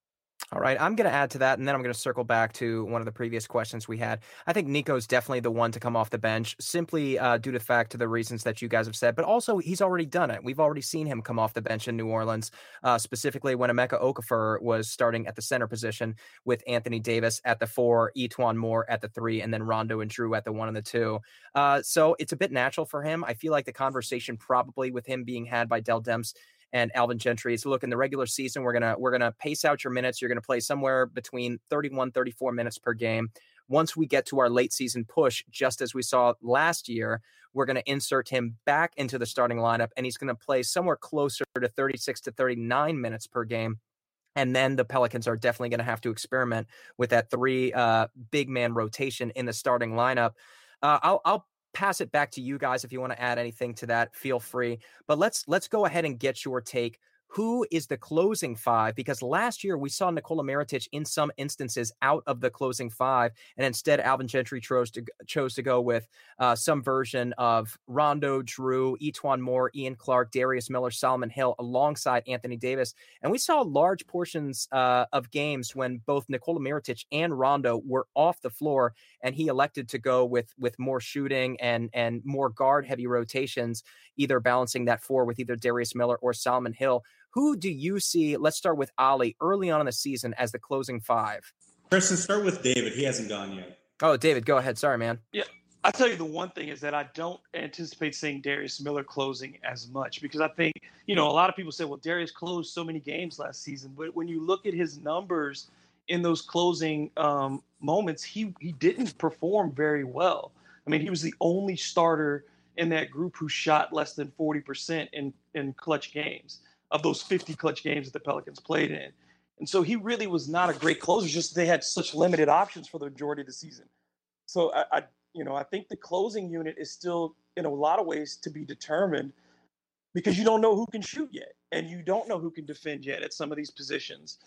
All right, I'm going to add to that, and then I'm going to circle back to one of the previous questions we had. I think Nico's definitely the one to come off the bench, simply due to the fact to the reasons that you guys have said, but also he's already done it. We've already seen him come off the bench in New Orleans, specifically when Emeka Okafor was starting at the center position with Anthony Davis at the 4, Etuan Moore at the 3, and then Rondo and Drew at the 1 and the 2. So it's a bit natural for him. I feel like the conversation probably with him being had by Dell Demps and Alvin Gentry is, look, in the regular season, we're gonna pace out your minutes. You're gonna play somewhere between 31, 34 minutes per game. Once we get to our late season push, just as we saw last year, we're going to insert him back into the starting lineup, and he's going to play somewhere closer to 36 to 39 minutes per game. And then the Pelicans are definitely going to have to experiment with that 3 big man rotation in the starting lineup. I'll pass it back to you guys. If you want to add anything to that, feel free. But let's go ahead and get your take. Who is the closing 5? Because last year we saw Nikola Mirotic in some instances out of the closing 5, and instead Alvin Gentry chose to go with some version of Rondo, Drew, Etuan Moore, Ian Clark, Darius Miller, Solomon Hill alongside Anthony Davis. And we saw large portions of games when both Nikola Mirotic and Rondo were off the floor, and he elected to go with more shooting and more guard-heavy rotations, either balancing that 4 with either Darius Miller or Solomon Hill. Who do you see, let's start with Ali, early on in the season as the closing 5? Preston, start with David. He hasn't gone yet. Oh, David, go ahead. Sorry, man. Yeah, I'll tell you the one thing is that I don't anticipate seeing Darius Miller closing as much, because I think, a lot of people say, well, Darius closed so many games last season. But when you look at his numbers in those closing moments, he didn't perform very well. I mean, he was the only starter in that group who shot less than 40% in clutch games, of those 50 clutch games that the Pelicans played in. And so he really was not a great closer. It's just they had such limited options for the majority of the season. So I think the closing unit is still, in a lot of ways, to be determined, because you don't know who can shoot yet, and you don't know who can defend yet at some of these positions.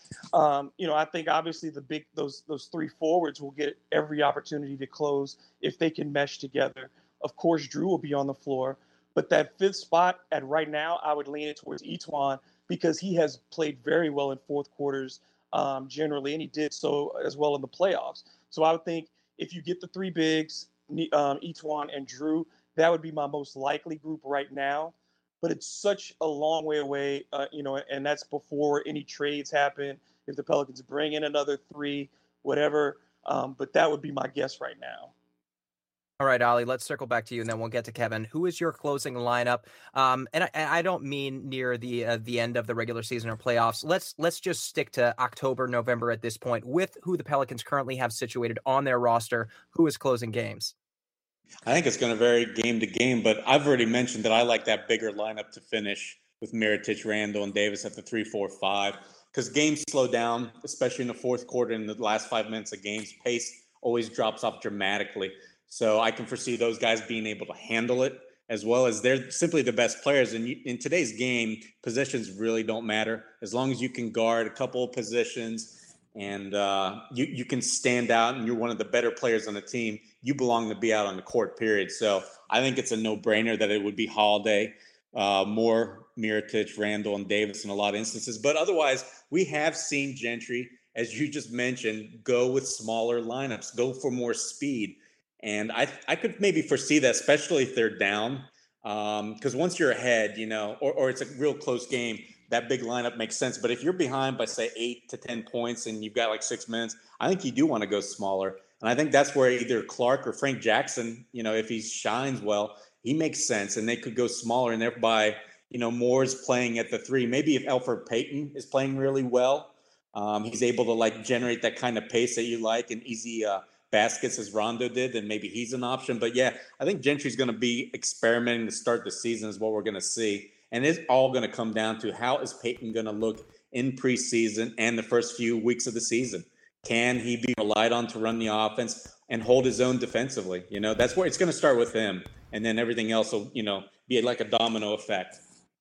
I think obviously those 3 forwards will get every opportunity to close if they can mesh together. Of course, Drew will be on the floor. But that 5th spot at right now, I would lean it towards Etuan, because he has played very well in fourth quarters generally, and he did so as well in the playoffs. So I would think if you get the 3 bigs, Etuan and Drew, that would be my most likely group right now. But it's such a long way away, and that's before any trades happen. If the Pelicans bring in another 3, whatever, but that would be my guess right now. All right, Ali, let's circle back to you, and then we'll get to Kevin. Who is your closing lineup? And I don't mean near the end of the regular season or playoffs. Let's just stick to October, November at this point with who the Pelicans currently have situated on their roster. Who is closing games? I think it's going to vary game to game, but I've already mentioned that I like that bigger lineup to finish with Mirotic, Randle, and Davis at the 3, 4, 5, because games slow down, especially in the fourth quarter. In the last 5 minutes of games, pace always drops off dramatically. So I can foresee those guys being able to handle it, as well as they're simply the best players. And in today's game, positions really don't matter. As long as you can guard a couple of positions and you can stand out and you're one of the better players on the team, you belong to be out on the court, period. So I think it's a no-brainer that it would be Holiday, Moore, Mirotic, Randle, and Davis in a lot of instances. But otherwise, we have seen Gentry, as you just mentioned, go with smaller lineups, go for more speed. And I could maybe foresee that, especially if they're down, because once you're ahead, or it's a real close game, that big lineup makes sense. But if you're behind by, say, 8 to 10 points and you've got like 6 minutes, I think you do want to go smaller. And I think that's where either Clark or Frank Jackson, if he shines well, he makes sense. And they could go smaller, and thereby, Moore's playing at the 3. Maybe if Elfrid Payton is playing really well, he's able to generate that kind of pace that you like, and easy baskets as Rondo did, then maybe he's an option. But yeah, I think Gentry's going to be experimenting to start the season is what we're going to see. And it's all going to come down to how is Payton going to look in preseason and the first few weeks of the season. Can he be relied on to run the offense and hold his own defensively? That's where it's going to start with him. And then everything else will, be like a domino effect.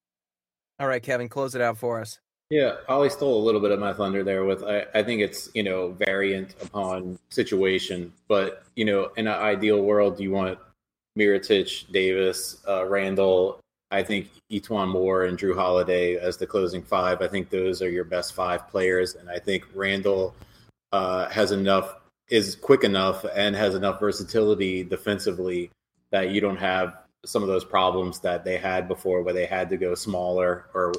All right, Kevin, close it out for us. Yeah, Ollie stole a little bit of my thunder there with, I think it's, variant upon situation. But, in an ideal world, you want Mirotic, Davis, Randle, I think Etuan Moore and Drew Holiday as the closing five. I think those are your best five players, and I think Randall is quick enough and has enough versatility defensively that you don't have some of those problems that they had before, where they had to go smaller or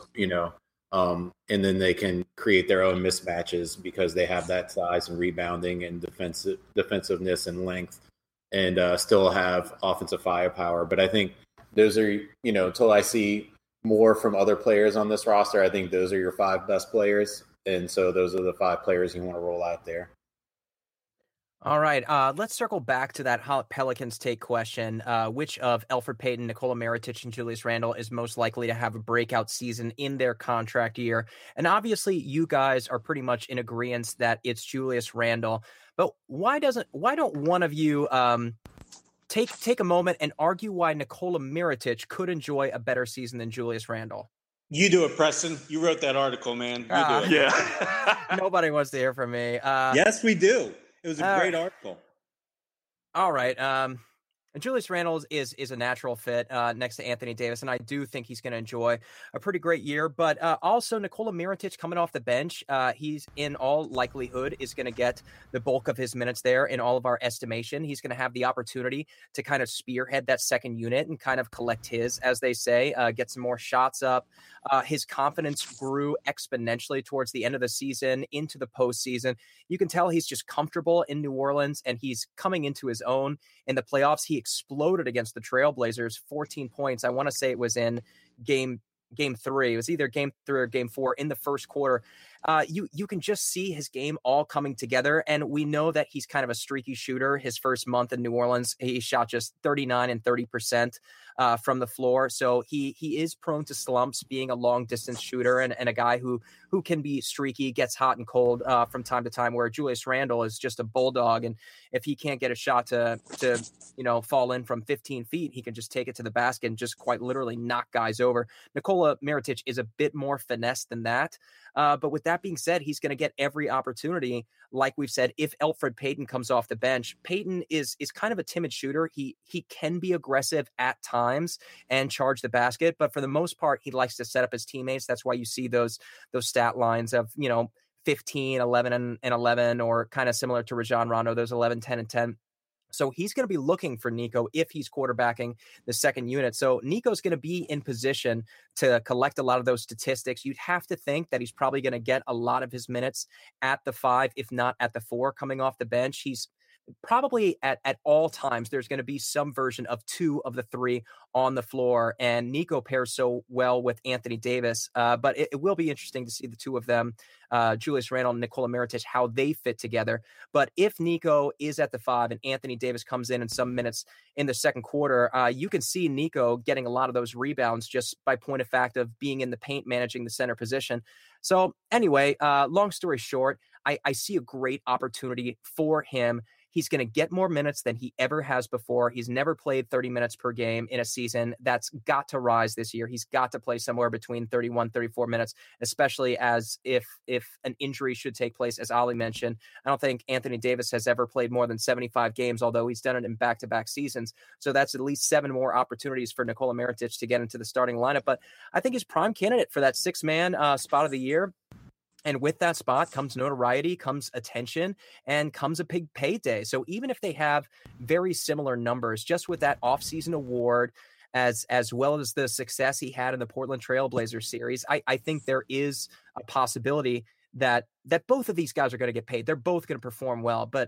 and then they can create their own mismatches because they have that size and rebounding and defensiveness and length, and still have offensive firepower. But I think those are, until I see more from other players on this roster, I think those are your five best players. And so those are the five players you want to roll out there. All right, let's circle back to that Hot Pelicans take question. Which of Elfrid Payton, Nikola Mirotic, and Julius Randle is most likely to have a breakout season in their contract year? And obviously, you guys are pretty much in agreement that it's Julius Randle. But why don't one of you take a moment and argue why Nikola Mirotic could enjoy a better season than Julius Randle? You do it, Preston. You wrote that article, man. You do it. Yeah. Nobody wants to hear from me. Yes, we do. It was a great article. All right. Julius Randle is a natural fit next to Anthony Davis, and I do think he's going to enjoy a pretty great year. But also Nikola Mirotic coming off the bench, he's in all likelihood is going to get the bulk of his minutes there in all of our estimation. He's going to have the opportunity to kind of spearhead that second unit and kind of collect his, as they say, get some more shots up. His confidence grew exponentially towards the end of the season into the postseason. You can tell he's just comfortable in New Orleans, and he's coming into his own in the playoffs. He exploded against the Trailblazers, 14 points. I want to say it was in game 3. It was either game 3 or game 4 in the first quarter. You can just see his game all coming together. And we know that he's kind of a streaky shooter. His first month in New Orleans, he shot just 39 and 30% from the floor. So he is prone to slumps, being a long distance shooter and a guy who can be streaky, gets hot and cold from time to time, where Julius Randle is just a bulldog. And if he can't get a shot to fall in from 15 feet, he can just take it to the basket and just quite literally knock guys over. Nikola Mirotic is a bit more finesse than that. But with that being said, he's going to get every opportunity. Like we've said, if Elfrid Payton comes off the bench, Payton is kind of a timid shooter. He can be aggressive at times and charge the basket, but for the most part, he likes to set up his teammates. That's why you see those stat lines of 15, 11, and 11, or kind of similar to Rajon Rondo, those 11, 10, and 10. So he's going to be looking for Nico if he's quarterbacking the second unit. So Nico's going to be in position to collect a lot of those statistics. You'd have to think that he's probably going to get a lot of his minutes at the 5, if not at the 4, coming off the bench. He's probably at all times there's going to be some version of 2 of the 3 on the floor, and Nico pairs so well with Anthony Davis. But it will be interesting to see the two of them, Julius Randle and Nikola Mirotic, how they fit together. But if Nico is at the 5 and Anthony Davis comes in some minutes in the second quarter, you can see Nico getting a lot of those rebounds just by point of fact of being in the paint, managing the center position. So anyway, long story short, I see a great opportunity for him. He's going to get more minutes than he ever has before. He's never played 30 minutes per game in a season. That's got to rise this year. He's got to play somewhere between 31, 34 minutes, especially as if an injury should take place, as Ollie mentioned. I don't think Anthony Davis has ever played more than 75 games, although he's done it in back-to-back seasons. So that's at least 7 more opportunities for Nikola Mirotic to get into the starting lineup. But I think he's prime candidate for that 6-man spot of the year. And with that spot comes notoriety, comes attention, and comes a big payday. So even if they have very similar numbers, just with that offseason award, as well as the success he had in the Portland Trailblazers series, I think there is a possibility that both of these guys are going to get paid. They're both going to perform well, but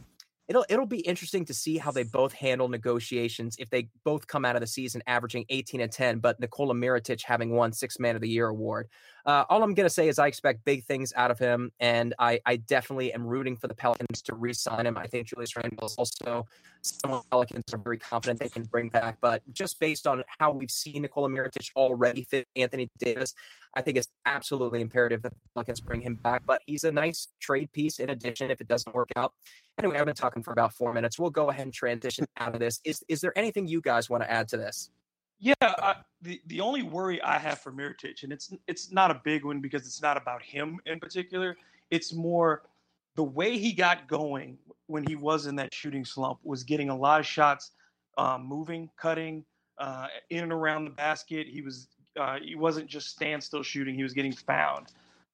it'll be interesting to see how they both handle negotiations if they both come out of the season averaging 18 and 10, but Nikola Mirotic having won 6-Man of the Year award. All I'm going to say is I expect big things out of him, and I definitely am rooting for the Pelicans to re-sign him. I think Julius Randle is also someone Pelicans are very confident they can bring back, but just based on how we've seen Nikola Mirotic already fit Anthony Davis, I think it's absolutely imperative that the Pelicans bring him back, but he's a nice trade piece in addition if it doesn't work out. Anyway, I've been talking for about 4 minutes. We'll go ahead and transition out of this. Is there anything you guys want to add to this? Yeah, the only worry I have for Mirotic, and it's not a big one because it's not about him in particular. It's more the way he got going when he was in that shooting slump was getting a lot of shots, moving, cutting, in and around the basket. He wasn't just standstill shooting; he was getting found,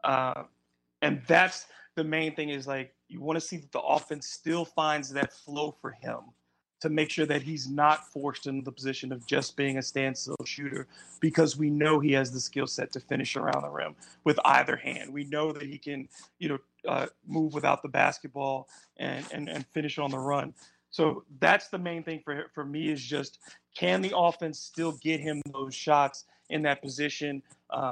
and that's the main thing. Is like you want to see that the offense still finds that flow for him to make sure that he's not forced into the position of just being a standstill shooter, because we know he has the skill set to finish around the rim with either hand. We know that he can, move without the basketball and finish on the run. So that's the main thing for me is just, can the offense still get him those shots in that position?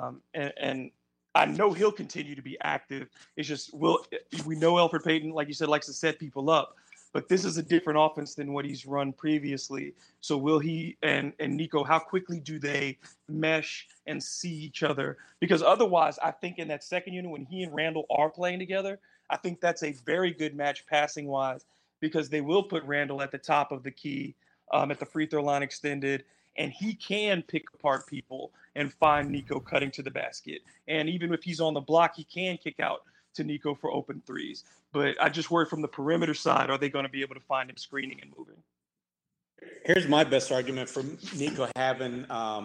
And I know he'll continue to be active. It's just, we know Elfrid Payton, like you said, likes to set people up. But this is a different offense than what he's run previously. So will he and Nico, how quickly do they mesh and see each other? Because otherwise, I think in that second unit, when he and Randall are playing together, I think that's a very good match passing-wise, because they will put Randall at the top of the key, at the free throw line extended, and he can pick apart people and find Nico cutting to the basket. And even if he's on the block, he can kick out to Nico for open threes. But I just worry from the perimeter side, are they going to be able to find him screening and moving? Here's my best argument for Nico having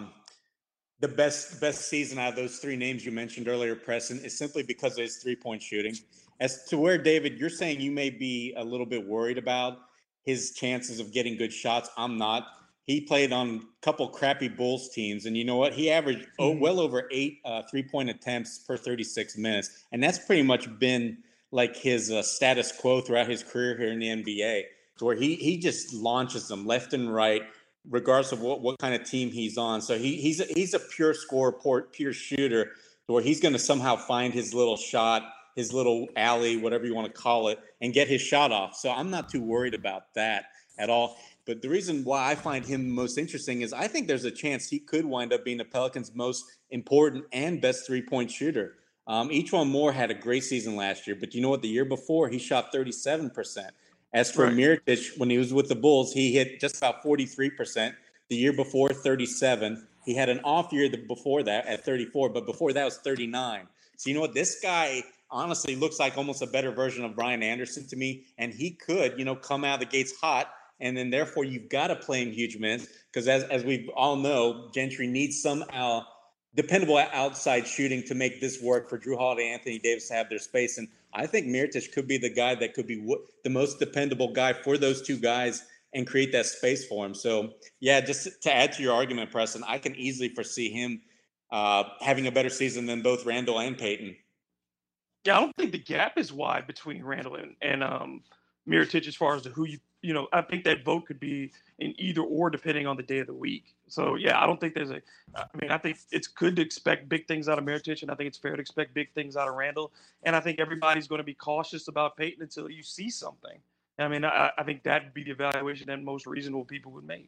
the best season out of those three names you mentioned earlier, Preston, is simply because of his three-point shooting. As to where, David, you're saying you may be a little bit worried about his chances of getting good shots. I'm not. He played on a couple crappy Bulls teams, and you know what? He averaged well over 8 three-point attempts per 36 minutes, and that's pretty much been like his status quo throughout his career here in the NBA, to where he just launches them left and right, regardless of what kind of team he's on. So he's a pure scorer, pure shooter, to where he's going to somehow find his little shot, his little alley, whatever you want to call it, and get his shot off. So I'm not too worried about that at all. But the reason why I find him most interesting is I think there's a chance he could wind up being the Pelicans' most important and best three-point shooter. Eachwan Moore had a great season last year, but you know what? The year before, he shot 37%. As for Mirotic, when he was with the Bulls, he hit just about 43%. The year before, 37. He had an off year before that at 34, but before that was 39. So you know what? This guy honestly looks like almost a better version of Brian Anderson to me, and he could, come out of the gates hot. And then, therefore, you've got to play him huge minutes because, as we all know, Gentry needs some dependable outside shooting to make this work for Jrue Holiday, Anthony Davis to have their space. And I think Mirotic could be the guy that could be the most dependable guy for those two guys and create that space for him. So, yeah, just to add to your argument, Preston, I can easily foresee him having a better season than both Randall and Payton. Yeah, I don't think the gap is wide between Randall and Mirotic as far as who I think that vote could be in either or depending on the day of the week. So, yeah, I don't think I think it's good to expect big things out of Mirotic, and I think it's fair to expect big things out of Randall. And I think everybody's going to be cautious about Payton until you see something. I think that would be the evaluation that most reasonable people would make.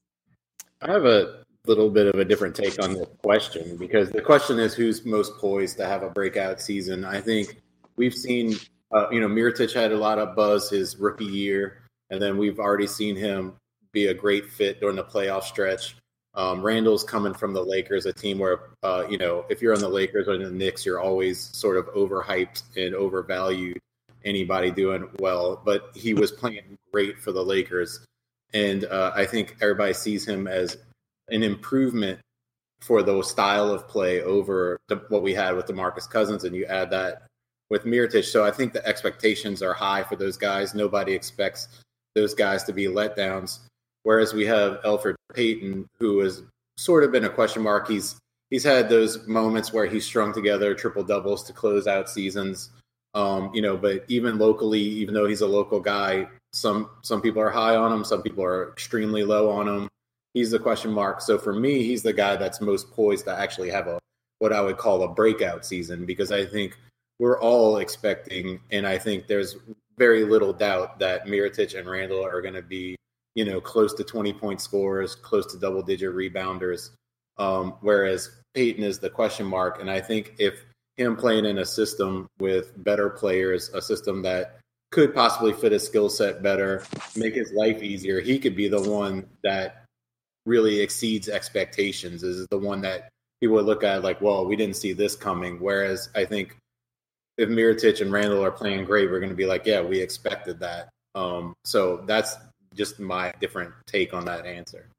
I have a little bit of a different take on this question, because the question is who's most poised to have a breakout season. I think we've seen, Mirotic had a lot of buzz his rookie year. And then we've already seen him be a great fit during the playoff stretch. Randall's coming from the Lakers, a team where, if you're on the Lakers or the Knicks, you're always sort of overhyped and overvalued anybody doing well. But he was playing great for the Lakers. And I think everybody sees him as an improvement for the style of play over what we had with DeMarcus Cousins. And you add that with Mirotic. So I think the expectations are high for those guys. Nobody expects those guys to be letdowns. Whereas we have Elfrid Payton, who has sort of been a question mark. He's had those moments where he's strung together triple doubles to close out seasons. But even locally, even though he's a local guy, some people are high on him, some people are extremely low on him. He's the question mark. So for me, he's the guy that's most poised to actually have what I would call a breakout season, because I think we're all expecting, and I think there's very little doubt that Mirotic and Randall are going to be, close to 20-point scorers, close to double-digit rebounders, whereas Payton is the question mark. And I think if him playing in a system with better players, a system that could possibly fit his skill set better, make his life easier, he could be the one that really exceeds expectations, is the one that people would look at like, well, we didn't see this coming. Whereas I think if Mirotic and Randall are playing great, we're going to be like, yeah, we expected that. So that's just my different take on that answer.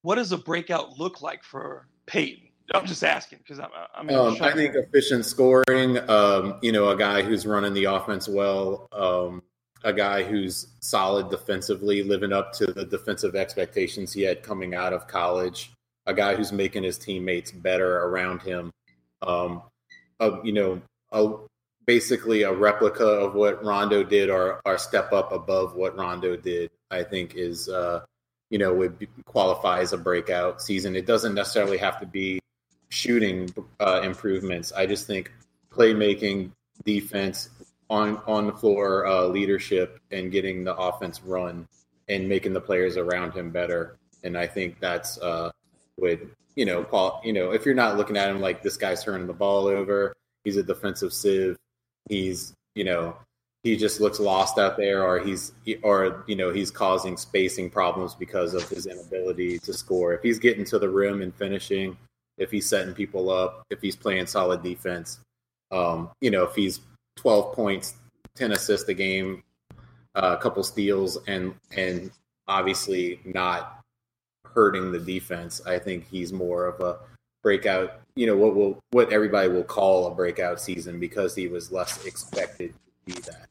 what does a breakout look like for Peyton? I'm just asking because I think efficient scoring. A guy who's running the offense well. A guy who's solid defensively, living up to the defensive expectations he had coming out of college. A guy who's making his teammates better around him. Basically a replica of what Rondo did, or step up above what Rondo did. I think is would qualify as a breakout season. It doesn't necessarily have to be shooting improvements. I just think playmaking, defense, on the floor leadership, and getting the offense run and making the players around him better. And I think that's if you're not looking at him like this guy's turning the ball over, he's a defensive sieve. He's he just looks lost out there, or he's causing spacing problems because of his inability to score. If he's getting to the rim and finishing, if he's setting people up, if he's playing solid defense, if he's 12 points, 10 assists a game, a couple steals, and obviously not hurting the defense, I think he's more of a breakout, what everybody will call a breakout season, because he was less expected to be that.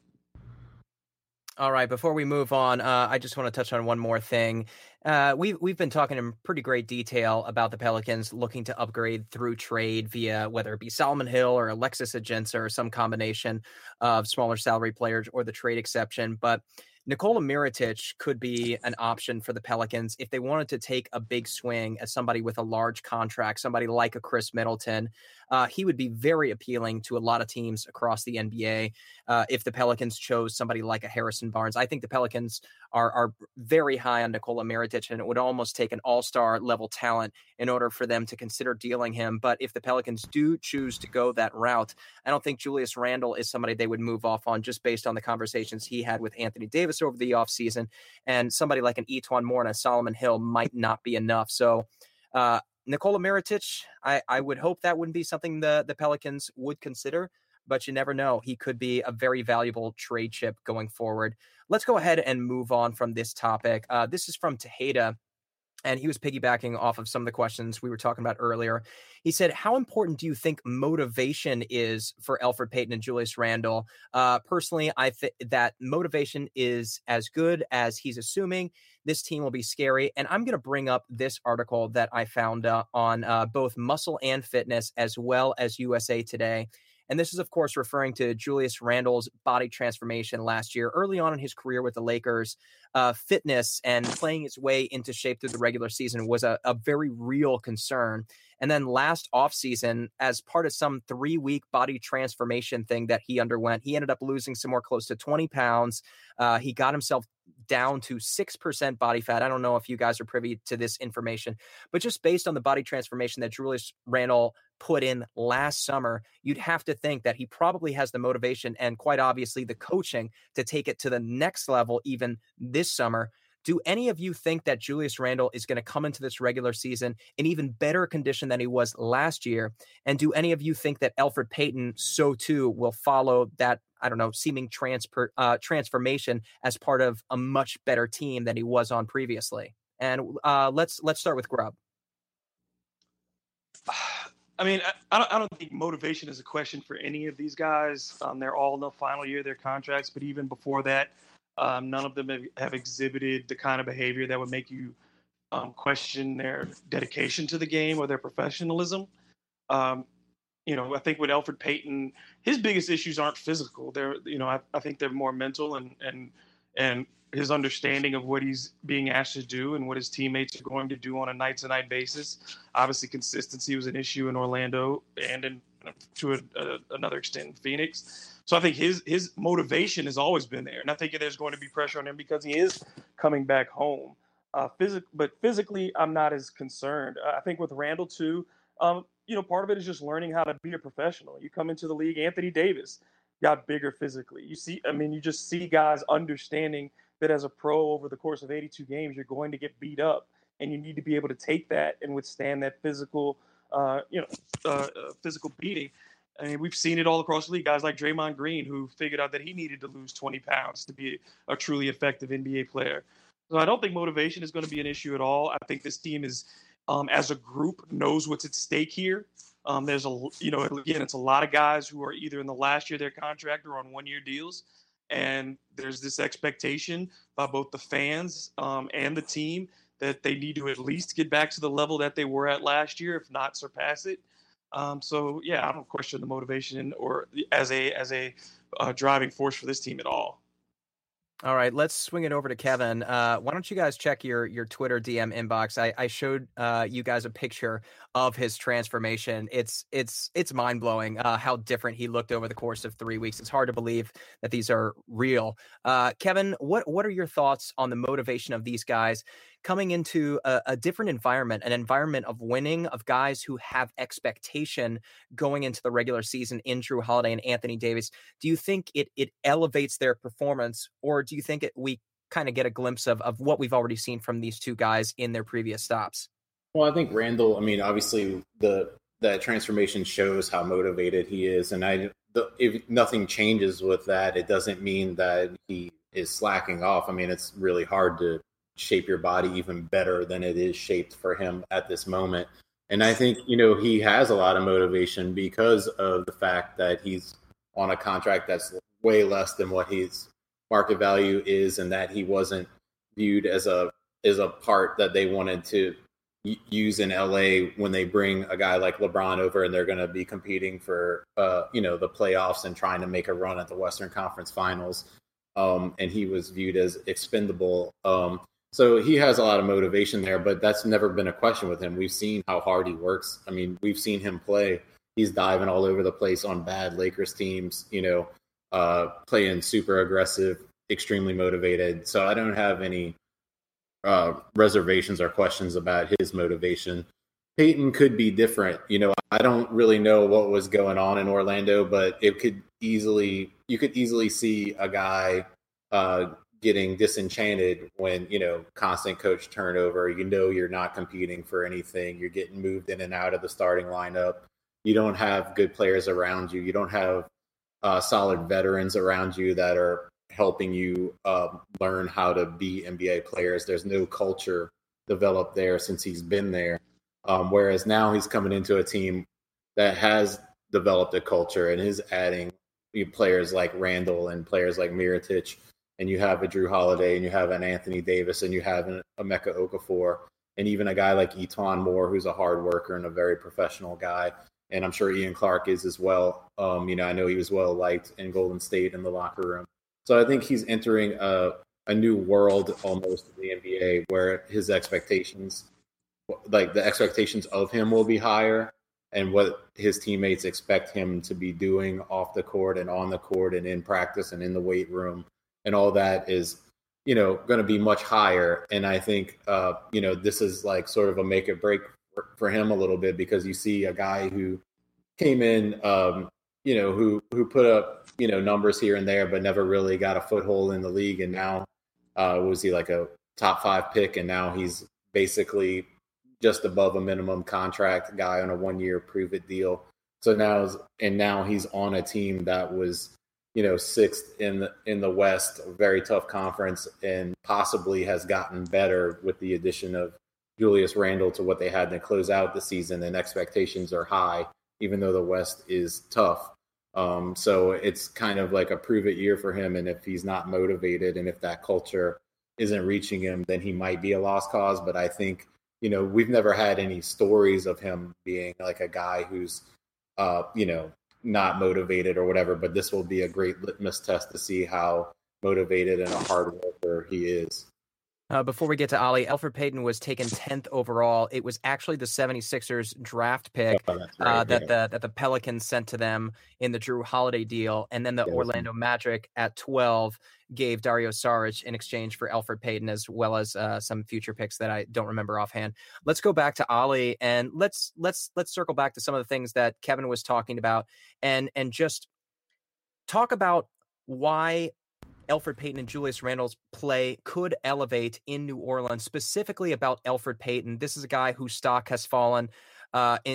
All right, before we move on, I just want to touch on one more thing. We've been talking in pretty great detail about the Pelicans looking to upgrade through trade via whether it be Solomon Hill or Alexis Ajinça or some combination of smaller salary players or the trade exception. But Nikola Mirotic could be an option for the Pelicans if they wanted to take a big swing at somebody with a large contract, somebody like a Chris Middleton. He would be very appealing to a lot of teams across the NBA if the Pelicans chose somebody like a Harrison Barnes. I think the Pelicans are very high on Nikola Mirotic, and it would almost take an all-star level talent in order for them to consider dealing him. But if the Pelicans do choose to go that route, I don't think Julius Randle is somebody they would move off on just based on the conversations he had with Anthony Davis over the offseason. And somebody like an Etuan Moore and a Solomon Hill might not be enough. So Nikola Mirotic, I would hope that wouldn't be something the Pelicans would consider, but you never know. He could be a very valuable trade chip going forward. Let's go ahead and move on from this topic. This is from Tejeda, and he was piggybacking off of some of the questions we were talking about earlier. He said, how important do you think motivation is for Elfrid Payton and Julius Randle? Personally, I think that motivation is as good as he's assuming. This team will be scary. And I'm going to bring up this article that I found on both Muscle and Fitness as well as USA Today. And this is, of course, referring to Julius Randle's body transformation last year. Early on in his career with the Lakers, fitness and playing his way into shape through the regular season was a very real concern. And then last offseason, as part of some 3-week body transformation thing that he underwent, he ended up losing somewhere close to 20 pounds. He got himself down to 6% body fat. I don't know if you guys are privy to this information, but just based on the body transformation that Julius Randle put in last summer, you'd have to think that he probably has the motivation and quite obviously the coaching to take it to the next level even this summer. Do any of you think that Julius Randle is going to come into this regular season in even better condition than he was last year? And do any of you think that Elfrid Payton, so too, will follow that, seeming transformation as part of a much better team than he was on previously? And let's start with Grubb. I mean, I don't think motivation is a question for any of these guys. They're all in the final year of their contracts, but even before that, none of them have exhibited the kind of behavior that would make you question their dedication to the game or their professionalism. I think with Elfrid Payton, his biggest issues aren't physical. They're, I think they're more mental and his understanding of what he's being asked to do and what his teammates are going to do on a night-to-night basis. Obviously, consistency was an issue in Orlando and to another extent in Phoenix. So I think his motivation has always been there. And I think there's going to be pressure on him because he is coming back home. But physically, I'm not as concerned. I think with Randle, too, part of it is just learning how to be a professional. You come into the league, Anthony Davis got bigger physically. You just see guys understanding that as a pro over the course of 82 games, you're going to get beat up, and you need to be able to take that and withstand that physical beating. I mean, we've seen it all across the league. Guys like Draymond Green, who figured out that he needed to lose 20 pounds to be a truly effective NBA player. So I don't think motivation is going to be an issue at all. I think this team is, as a group, knows what's at stake here. There's again, it's a lot of guys who are either in the last year of their contract or on 1-year deals. And there's this expectation by both the fans and the team that they need to at least get back to the level that they were at last year, if not surpass it. So yeah, I don't question the motivation or as a driving force for this team at all. All right, let's swing it over to Kevin. Why don't you guys check your Twitter DM inbox? I showed you guys a picture of his transformation. It's mind blowing how different he looked over the course of 3 weeks. It's hard to believe that these are real. Kevin, what are your thoughts on the motivation of these guys coming into a different environment, an environment of winning, of guys who have expectation going into the regular season in Jrue Holiday and Anthony Davis? Do you think it elevates their performance, or do you think we kind of get a glimpse of what we've already seen from these two guys in their previous stops? Well, I think Randall, obviously that transformation shows how motivated he is. And if nothing changes with that, it doesn't mean that he is slacking off. It's really hard to shape your body even better than it is shaped for him at this moment. And I think, he has a lot of motivation because of the fact that he's on a contract that's way less than what his market value is, and that he wasn't viewed as a part that they wanted to use in LA when they bring a guy like LeBron over and they're going to be competing for, the playoffs and trying to make a run at the Western Conference Finals. And he was viewed as expendable. So he has a lot of motivation there, but that's never been a question with him. We've seen how hard he works. We've seen him play. He's diving all over the place on bad Lakers teams, playing super aggressive, extremely motivated. So I don't have any reservations or questions about his motivation. Peyton could be different. I don't really know what was going on in Orlando, but you could easily see a guy getting disenchanted when, constant coach turnover. You're not competing for anything. You're getting moved in and out of the starting lineup. You don't have good players around you. You don't have solid veterans around you that are helping you learn how to be NBA players. There's no culture developed there since he's been there. Whereas now he's coming into a team that has developed a culture and is adding players like Randall and players like Mirotic, and you have a Jrue Holiday, and you have an Anthony Davis, and you have an Emeka Okafor, and even a guy like Etuan Moore, who's a hard worker and a very professional guy. And I'm sure Ian Clark is as well. I know he was well liked in Golden State in the locker room. So I think he's entering a new world almost in the NBA where his expectations, like the expectations of him, will be higher, and what his teammates expect him to be doing off the court and on the court and in practice and in the weight room, and all that is, going to be much higher. And I think, this is like sort of a make or break for him a little bit, because you see a guy who came in, who put up, numbers here and there, but never really got a foothold in the league. And now, was he like a top 5 pick? And now he's basically just above a minimum contract guy on a 1-year prove it deal. So now he's on a team that was, 6th in the West, a very tough conference, and possibly has gotten better with the addition of Julius Randle to what they had to close out the season, and expectations are high, even though the West is tough. So it's kind of like a prove it year for him. And if he's not motivated and if that culture isn't reaching him, then he might be a lost cause. But I think, we've never had any stories of him being like a guy who's, not motivated or whatever, but this will be a great litmus test to see how motivated and a hard worker he is. Before we get to Ali, Elfrid Payton was taken 10th overall. It was actually the 76ers draft pick that the Pelicans sent to them in the Jrue Holiday deal. And then the Orlando Magic at 12 gave Dario Saric in exchange for Elfrid Payton, as well as some future picks that I don't remember offhand. Let's go back to Ali, and let's circle back to some of the things that Kevin was talking about, and just talk about why Elfrid Payton and Julius Randle's play could elevate in New Orleans. Specifically about Elfrid Payton, this is a guy whose stock has fallen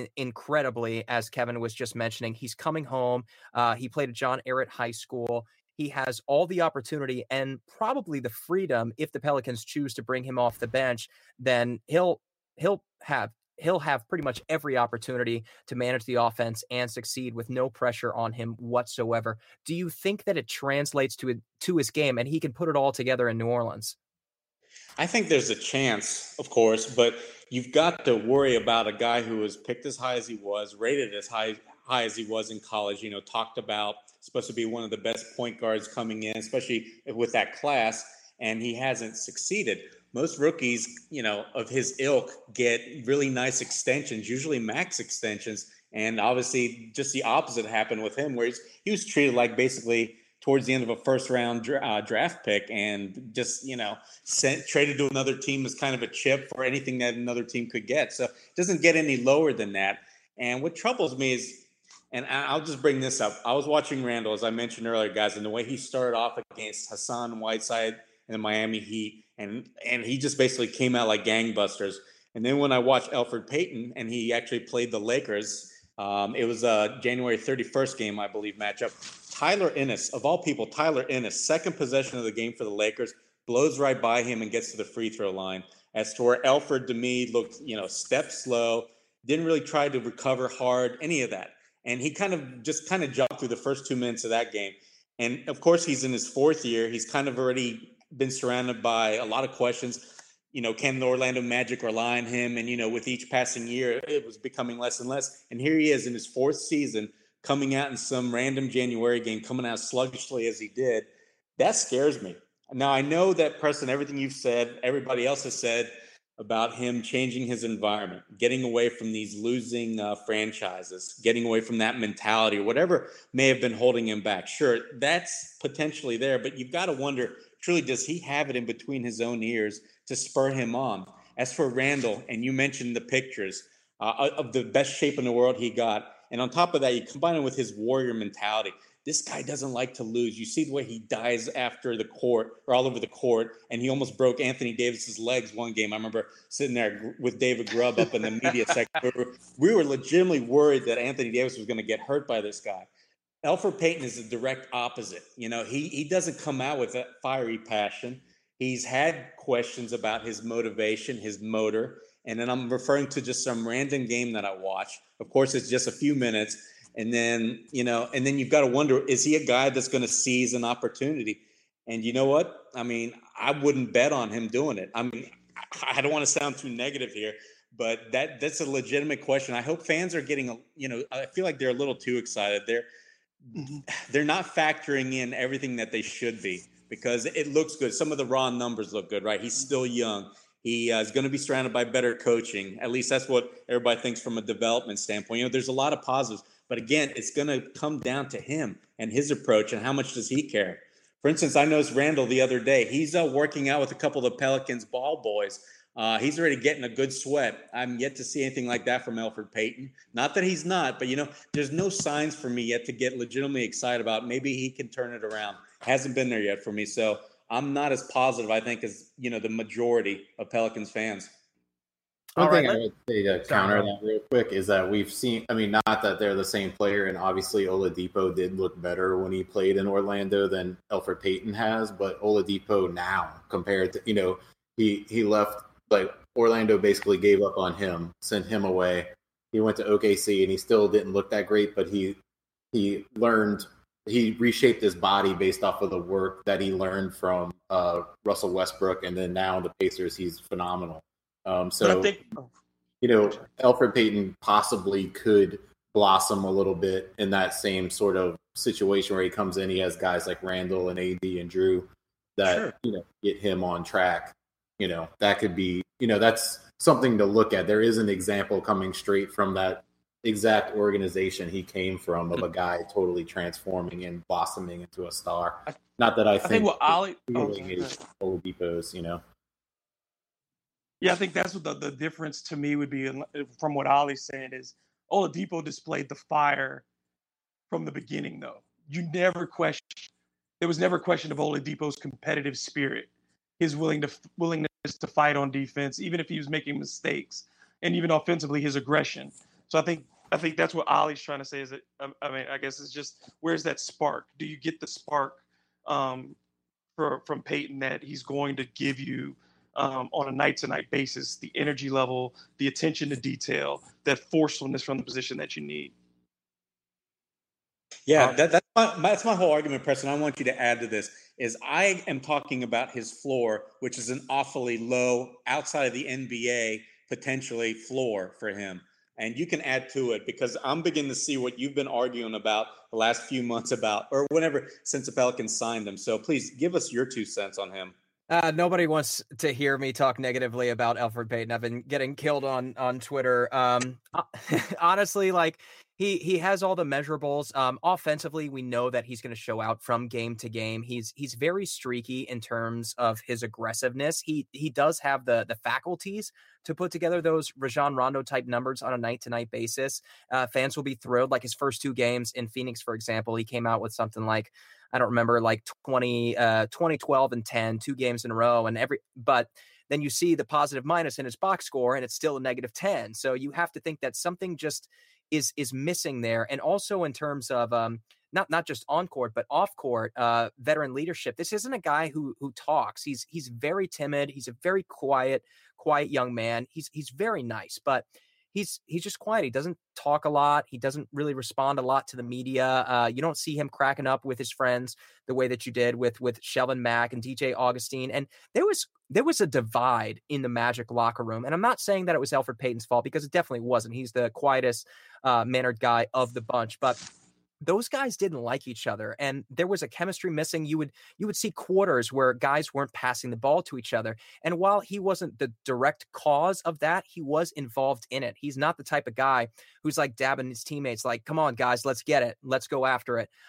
incredibly, as Kevin was just mentioning. He's coming home. He played at John Ehret High School. he has all the opportunity and probably the freedom. If the Pelicans choose to bring him off the bench, then he'll have pretty much every opportunity to manage the offense and succeed with no pressure on him whatsoever. Do you think that it translates to his game and he can put it all together in New Orleans? I think there's a chance, of course, but you've got to worry about a guy who was picked as high as he was, rated as high as he was in college, talked about, supposed to be one of the best point guards coming in, especially with that class, and he hasn't succeeded. Most rookies, of his ilk get really nice extensions, usually max extensions, and obviously just the opposite happened with him, where he was treated like basically towards the end of a first-round draft pick, and just traded to another team as kind of a chip for anything that another team could get. So it doesn't get any lower than that. And what troubles me is, and I'll just bring this up, I was watching Randall, as I mentioned earlier, guys, and the way he started off against Hassan Whiteside and the Miami Heat, and he just basically came out like gangbusters. And then when I watched Elfrid Payton, and he actually played the Lakers, it was a January 31st game, I believe, matchup. Tyler Ennis, of all people, second possession of the game for the Lakers, blows right by him and gets to the free throw line. As to where Elfrid, to me, looked, step slow, didn't really try to recover hard, any of that. And he kind of jumped through the first 2 minutes of that game. And of course, he's in his fourth year. He's kind of already been surrounded by a lot of questions. Can the Orlando Magic rely on him? And, with each passing year, it was becoming less and less. And here he is in his fourth season, coming out in some random January game, coming out sluggishly as he did. That scares me. Now, I know that, Preston, everything you've said, everybody else has said about him changing his environment, getting away from these losing franchises, getting away from that mentality, or whatever may have been holding him back. Sure, that's potentially there, but you've got to wonder, truly, does he have it in between his own ears to spur him on? As for Randall, and you mentioned the pictures of the best shape in the world he got, and on top of that, you combine it with his warrior mentality. This guy doesn't like to lose. You see the way he dives after the court, or all over the court, and he almost broke Anthony Davis's legs one game. I remember sitting there with David Grubb up in the media section. We were legitimately worried that Anthony Davis was going to get hurt by this guy. Elfrid Payton is the direct opposite. He doesn't come out with that fiery passion. He's had questions about his motivation, his motor, and then I'm referring to just some random game that I watched. Of course, it's just a few minutes. And then, you've got to wonder, is he a guy that's going to seize an opportunity? And you know what? I mean, I wouldn't bet on him doing it. I mean, I don't want to sound too negative here, but that's a legitimate question. I hope fans are getting, I feel like they're a little too excited. They're not factoring in everything that they should be, because it looks good. Some of the raw numbers look good, right? He's still young. He is going to be surrounded by better coaching. At least that's what everybody thinks from a development standpoint. There's a lot of positives. But again, it's going to come down to him and his approach and how much does he care. For instance, I noticed Randall the other day. He's working out with a couple of the Pelicans ball boys. He's already getting a good sweat. I'm yet to see anything like that from Elfrid Payton. Not that he's not, but, there's no signs for me yet to get legitimately excited about. Maybe he can turn it around. Hasn't been there yet for me. So I'm not as positive, I think, as, the majority of Pelicans fans. One thing I would say to counter that real quick is that we've seen, not that they're the same player, and obviously Oladipo did look better when he played in Orlando than Elfrid Payton has, but Oladipo now, compared to, he left, like, Orlando basically gave up on him, sent him away. He went to OKC, and he still didn't look that great, but he reshaped his body based off of the work that he learned from Russell Westbrook, and then now the Pacers, he's phenomenal. So, Elfrid Payton possibly could blossom a little bit in that same sort of situation where he comes in. He has guys like Randall and AD and Drew that, get him on track. That could be, that's something to look at. There is an example coming straight from that exact organization he came from, of a guy totally transforming and blossoming into a star. Not that I think what Oladipo's, Yeah, I think that's what the difference to me would be from what Ollie's saying is Oladipo displayed the fire from the beginning, though. There was never question of Oladipo's competitive spirit, his willingness to fight on defense, even if he was making mistakes, and even offensively, his aggression. So I think that's what Ollie's trying to say is that, I guess it's just, where's that spark? Do you get the spark from Peyton that he's going to give you on a night-to-night basis the energy level, the attention to detail, that forcefulness from the position that you need. Yeah, that's my whole argument, Preston. I want you to add to this. Is I am talking about his floor, which is an awfully low, outside of the NBA, potentially floor for him. And you can add to it because I'm beginning to see what you've been arguing about the last few months about, or whenever, since the Pelicans signed him. So please give us your 2 cents on him. Nobody wants to hear me talk negatively about Elfrid Payton. I've been getting killed on Twitter. Honestly, like he has all the measurables. Offensively, we know that he's going to show out from game to game. He's very streaky in terms of his aggressiveness. He does have the faculties to put together those Rajon Rondo type numbers on a night-to-night basis. Fans will be thrilled. Like his first 2 games in Phoenix, for example, he came out with something like, I don't remember, like 20, 12 and 10, 2 games in a row. But then you see the positive minus in his box score and it's still a -10. So you have to think that something just is missing there. And also in terms of not just on court, but off court, veteran leadership. This isn't a guy who talks. He's very timid. He's a very quiet young man. He's very nice, but he's just quiet. He doesn't talk a lot. He doesn't really respond a lot to the media. You don't see him cracking up with his friends the way that you did with Shelvin Mack and DJ Augustine. And there was a divide in the Magic locker room. And I'm not saying that it was Elfrid Payton's fault, because it definitely wasn't. He's the quietest mannered guy of the bunch, but those guys didn't like each other, and there was a chemistry missing. You would see quarters where guys weren't passing the ball to each other. And while he wasn't the direct cause of that, he was involved in it. He's not the type of guy who's like dabbing his teammates, like, come on guys, let's get it. Let's go after it.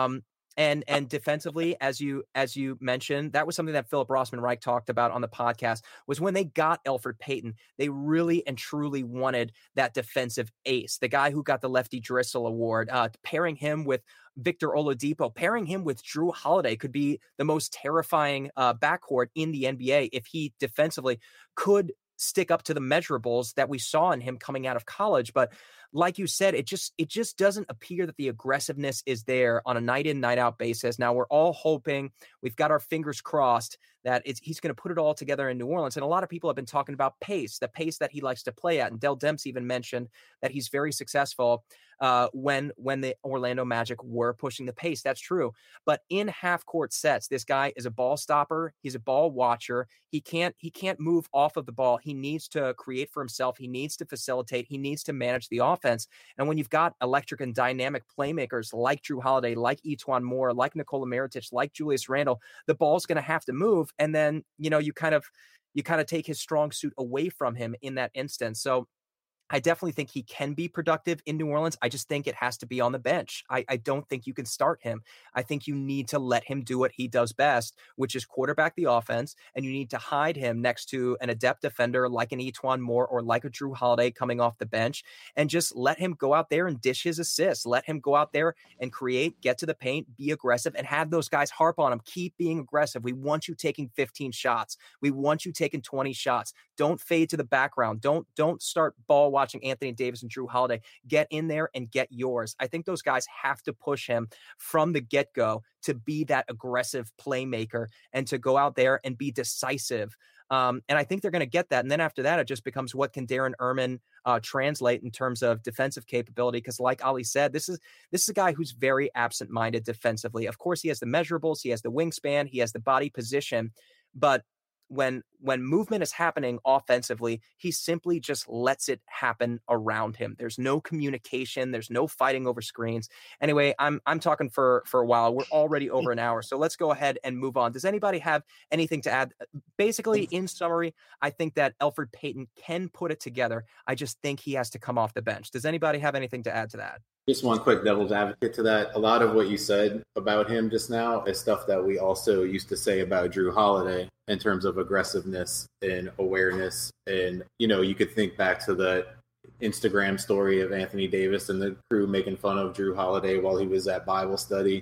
And defensively, as you mentioned, that was something that Philip Rossman Reich talked about on the podcast, was when they got Elfrid Payton, they really and truly wanted that defensive ace, the guy who got the Lefty Driesel Award. Pairing him with Victor Oladipo, pairing him with Drew Holiday could be the most terrifying backcourt in the NBA if he defensively could stick up to the measurables that we saw in him coming out of college. But like you said, it just doesn't appear that the aggressiveness is there on a night in, night out basis. Now we're all hoping, we've got our fingers crossed that he's going to put it all together in New Orleans. And a lot of people have been talking about pace, the pace that he likes to play at. And Dell Demps even mentioned that he's very successful when the Orlando Magic were pushing the pace. That's true. But in half court sets, this guy is a ball stopper. He's a ball watcher. He can't move off of the ball. He needs to create for himself. He needs to facilitate. He needs to manage the offense. And when you've got electric and dynamic playmakers like Drew Holiday, like E'Twaun Moore, like Nikola Mirotic, like Julius Randle, the ball's going to have to move. And then, you kind of take his strong suit away from him in that instance. So I definitely think he can be productive in New Orleans. I just think it has to be on the bench. I don't think you can start him. I think you need to let him do what he does best, which is quarterback the offense, and you need to hide him next to an adept defender like an E'Twaun Moore or like a Drew Holiday coming off the bench, and just let him go out there and dish his assists. Let him go out there and create, get to the paint, be aggressive, and have those guys harp on him. Keep being aggressive. We want you taking 15 shots. We want you taking 20 shots. Don't fade to the background. Don't start ball watching Anthony Davis and Drew Holiday. Get in there and get yours. I think those guys have to push him from the get-go to be that aggressive playmaker and to go out there and be decisive. And I think they're going to get that. And then after that, it just becomes, what can Darren Erman translate in terms of defensive capability? Because like Ali said, this is a guy who's very absent-minded defensively. Of course, he has the measurables, he has the wingspan, he has the body position, but when movement is happening offensively, he simply just lets it happen around him. There's no communication. There's no fighting over screens. Anyway, I'm talking for a while. We're already over an hour. So let's go ahead and move on. Does anybody have anything to add? Basically, in summary, I think that Elfrid Payton can put it together. I just think he has to come off the bench. Does anybody have anything to add to that? Just one quick devil's advocate to that. A lot of what you said about him just now is stuff that we also used to say about Drew Holiday in terms of aggressiveness and awareness. And, you could think back to the Instagram story of Anthony Davis and the crew making fun of Drew Holiday while he was at Bible study,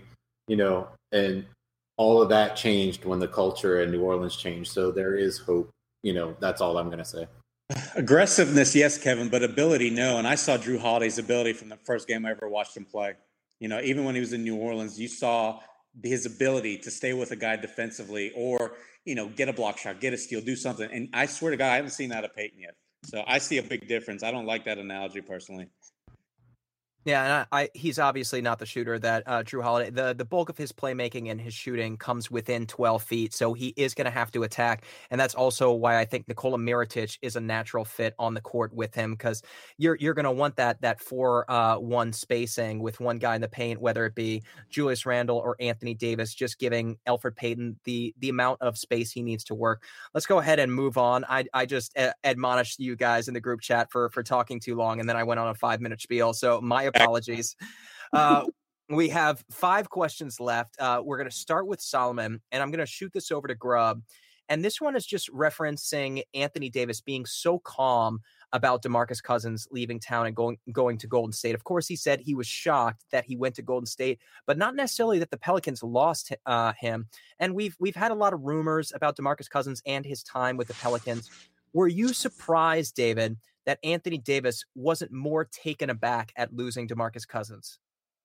and all of that changed when the culture in New Orleans changed. So there is hope. That's all I'm going to say. Aggressiveness, yes, Kevin, but ability, no. And I saw Drew Holiday's ability from the first game I ever watched him play. Even when he was in New Orleans, you saw his ability to stay with a guy defensively, or get a block shot, get a steal, do something. And I swear to God, I haven't seen that of Peyton yet. So I see a big difference. I don't like that analogy personally. Yeah, and he's obviously not the shooter that Jrue Holiday. The bulk of his playmaking and his shooting comes within 12 feet, so he is going to have to attack, and that's also why I think Nikola Mirotic is a natural fit on the court with him, because you're going to want that 4-1 spacing with one guy in the paint, whether it be Julius Randle or Anthony Davis, just giving Elfrid Payton the amount of space he needs to work. Let's go ahead and move on. I just admonished you guys in the group chat for talking too long, and then I went on a 5-minute spiel, so my apologies. We have 5 questions left. We're going to start with Solomon, and I'm going to shoot this over to Grubb. And this one is just referencing Anthony Davis being so calm about DeMarcus Cousins leaving town and going to Golden State. Of course, he said he was shocked that he went to Golden State, but not necessarily that the Pelicans lost him. And we've had a lot of rumors about DeMarcus Cousins and his time with the Pelicans. Were you surprised, David, that Anthony Davis wasn't more taken aback at losing DeMarcus Cousins?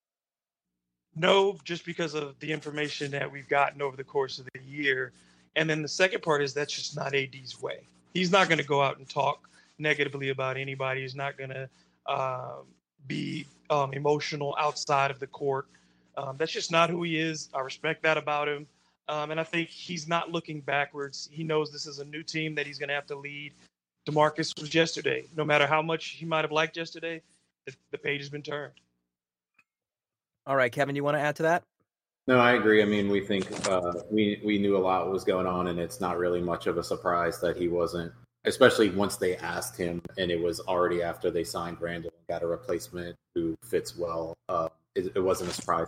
No, just because of the information that we've gotten over the course of the year. And then the second part is that's just not AD's way. He's not going to go out and talk negatively about anybody. He's not going to be emotional outside of the court. That's just not who he is. I respect that about him. And I think he's not looking backwards. He knows this is a new team that he's going to have to lead. DeMarcus was yesterday. No matter how much he might have liked yesterday, the page has been turned. All right, Kevin, you want to add to that? No, I agree. I mean, we think we knew a lot was going on, and it's not really much of a surprise that he wasn't, especially once they asked him, and it was already after they signed Randall and got a replacement who fits well. It wasn't a surprise.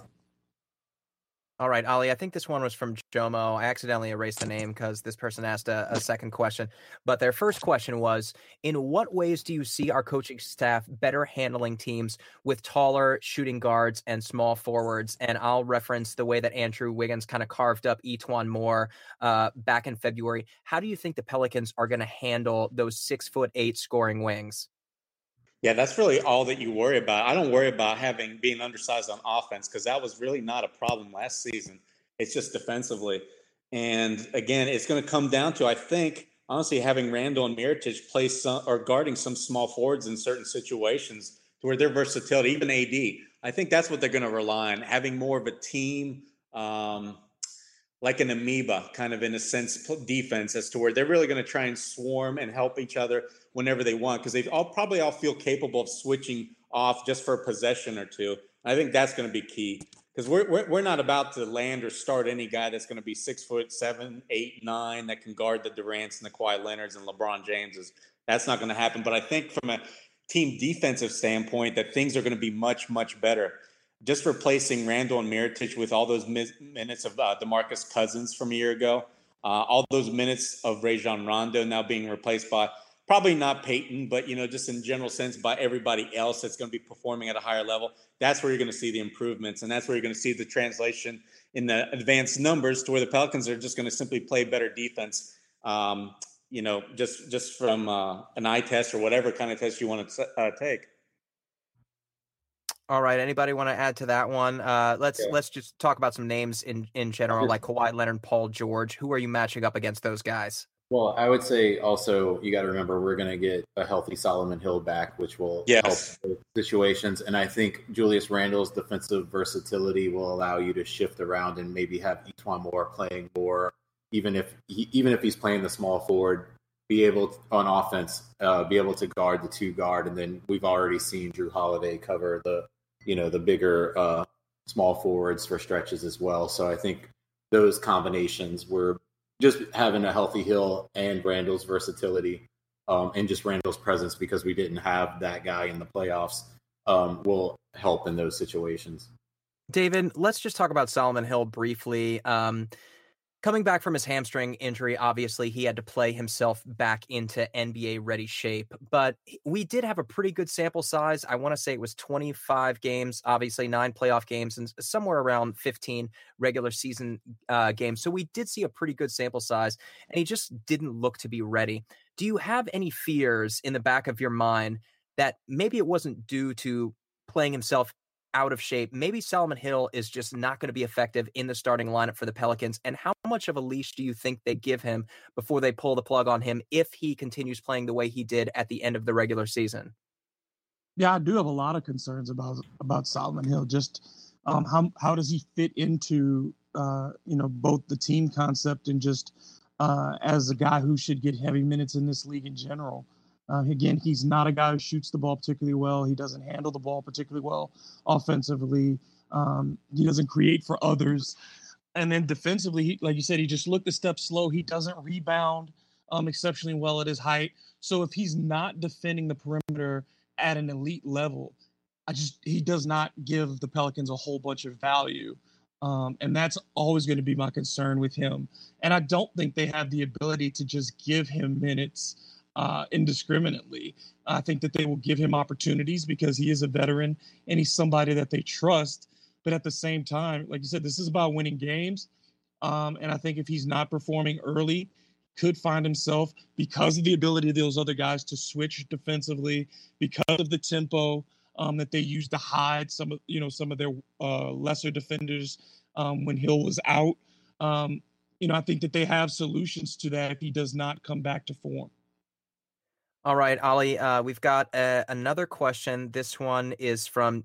All right, Ali, I think this one was from Jomo. I accidentally erased the name because this person asked a second question. But their first question was, in what ways do you see our coaching staff better handling teams with taller shooting guards and small forwards? And I'll reference the way that Andrew Wiggins kind of carved up E'Twaun Moore back in February. How do you think the Pelicans are going to handle those 6'8" scoring wings? Yeah, that's really all that you worry about. I don't worry about being undersized on offense, because that was really not a problem last season. It's just defensively. And again, it's going to come down to, I think, honestly, having Randall and Mirotic play guarding some small forwards in certain situations to where their versatility, even AD, I think that's what they're going to rely on, having more of a team, like an amoeba kind of in a sense defense, as to where they're really going to try and swarm and help each other whenever they want, because they probably all feel capable of switching off just for a possession or two. I think that's going to be key, because we're not about to land or start any guy that's going to be 6'7", 8, 9 that can guard the Durants and the Kawhi Leonards and LeBron Jameses. That's not going to happen. But I think from a team defensive standpoint, that things are going to be much, much better. Just replacing Randall and Mirotic with all those minutes of DeMarcus Cousins from a year ago, all those minutes of Rajon Rondo now being replaced by probably not Peyton, but just in general sense by everybody else that's going to be performing at a higher level. That's where you're going to see the improvements, and that's where you're going to see the translation in the advanced numbers, to where the Pelicans are just going to simply play better defense. Just from an eye test or whatever kind of test you want to take. All right. Anybody want to add to that one? Let's just talk about some names in general, like Kawhi Leonard, Paul George. Who are you matching up against those guys? Well, I would say also you got to remember we're going to get a healthy Solomon Hill back, which will help with situations. And I think Julius Randle's defensive versatility will allow you to shift around and maybe have E'Twaun Moore playing more, even if he's playing the small forward, be able to, on offense, be able to guard the 2 guard. And then we've already seen Jrue Holiday cover the bigger small forwards for stretches as well. So I think those combinations were just having a healthy Hill and Randall's versatility and just Randall's presence, because we didn't have that guy in the playoffs, will help in those situations. David, let's just talk about Solomon Hill briefly. Coming back from his hamstring injury, obviously he had to play himself back into NBA-ready shape, but we did have a pretty good sample size. I want to say it was 25 games, obviously 9 playoff games, and somewhere around 15 regular season games. So we did see a pretty good sample size, and he just didn't look to be ready. Do you have any fears in the back of your mind that maybe it wasn't due to playing himself out of shape, maybe Solomon Hill is just not going to be effective in the starting lineup for the Pelicans? And how much of a leash do you think they give him before they pull the plug on him if he continues playing the way he did at the end of the regular season? Yeah, I do have a lot of concerns about Solomon Hill. Just how does he fit into both the team concept and just as a guy who should get heavy minutes in this league in general. Again, he's not a guy who shoots the ball particularly well. He doesn't handle the ball particularly well offensively. He doesn't create for others. And then defensively, like you said, he just looked a step slow. He doesn't rebound exceptionally well at his height. So if he's not defending the perimeter at an elite level, he does not give the Pelicans a whole bunch of value. And that's always going to be my concern with him. And I don't think they have the ability to just give him minutes indiscriminately. I think that they will give him opportunities because he is a veteran and he's somebody that they trust. But at the same time, like you said, this is about winning games. And I think if he's not performing early, could find himself, because of the ability of those other guys to switch defensively, because of the tempo that they use to hide some of their lesser defenders when Hill was out. I think that they have solutions to that if he does not come back to form. All right, Ali, we've got another question. This one is from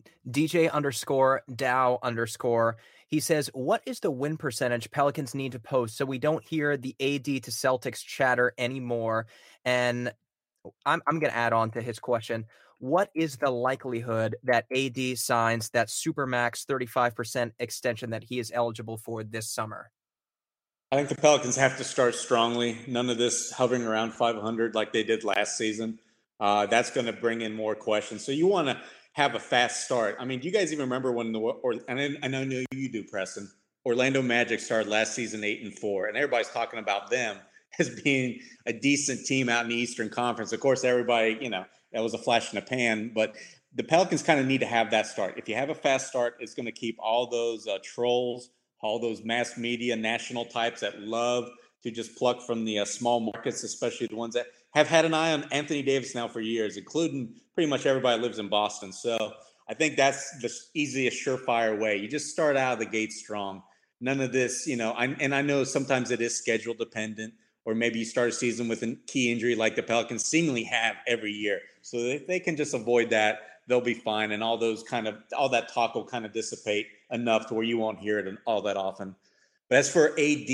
DJ_Dow_. He says, what is the win percentage Pelicans need to post so we don't hear the AD to Celtics chatter anymore? And I'm going to add on to his question. What is the likelihood that AD signs that Supermax 35% extension that he is eligible for this summer? I think the Pelicans have to start strongly. None of this hovering around 500 like they did last season. That's going to bring in more questions. So you want to have a fast start. I mean, do you guys even remember when I know you do, Preston, Orlando Magic started last season 8-4, and everybody's talking about them as being a decent team out in the Eastern Conference. Of course, everybody, that was a flash in the pan, but the Pelicans kind of need to have that start. If you have a fast start, it's going to keep all those trolls, all those mass media, national types that love to just pluck from the small markets, especially the ones that have had an eye on Anthony Davis now for years, including pretty much everybody lives in Boston. So I think that's the easiest, surefire way. You just start out of the gate strong. None of this, I know sometimes it is schedule dependent, or maybe you start a season with a key injury like the Pelicans seemingly have every year. So if they can just avoid that, they'll be fine. And all that talk will kind of dissipate enough to where you won't hear it all that often. But as for AD,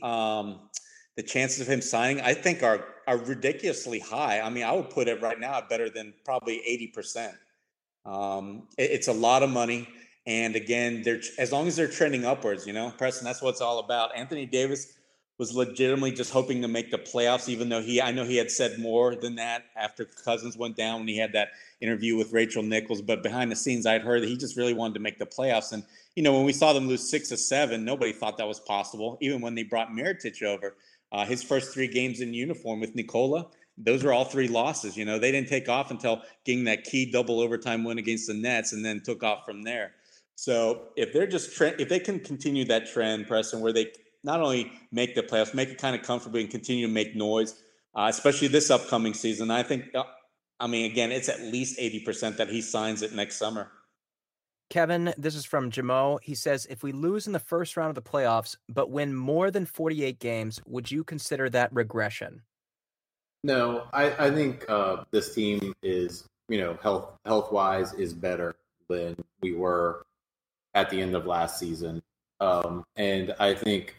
the chances of him signing, I think are ridiculously high. I mean, I would put it right now at better than probably 80%. It's a lot of money. And again, as long as they're trending upwards, Preston, that's what it's all about. Anthony Davis was legitimately just hoping to make the playoffs, even though I know he had said more than that after Cousins went down when he had that interview with Rachel Nichols. But behind the scenes, I'd heard that he just really wanted to make the playoffs. And, when we saw them lose 6 of 7, nobody thought that was possible. Even when they brought Mirotic over, his first 3 games in uniform with Nikola, those were all 3 losses. They didn't take off until getting that key double overtime win against the Nets, and then took off from there. So if they can continue that trend, Preston, where they not only make the playoffs, make it kind of comfortably and continue to make noise, especially this upcoming season. I think, again, it's at least 80% that he signs it next summer. Kevin, this is from Jamo. He says, if we lose in the first round of the playoffs, but win more than 48 games, would you consider that regression? No, I think this team is, health-wise is better than we were at the end of last season. And I think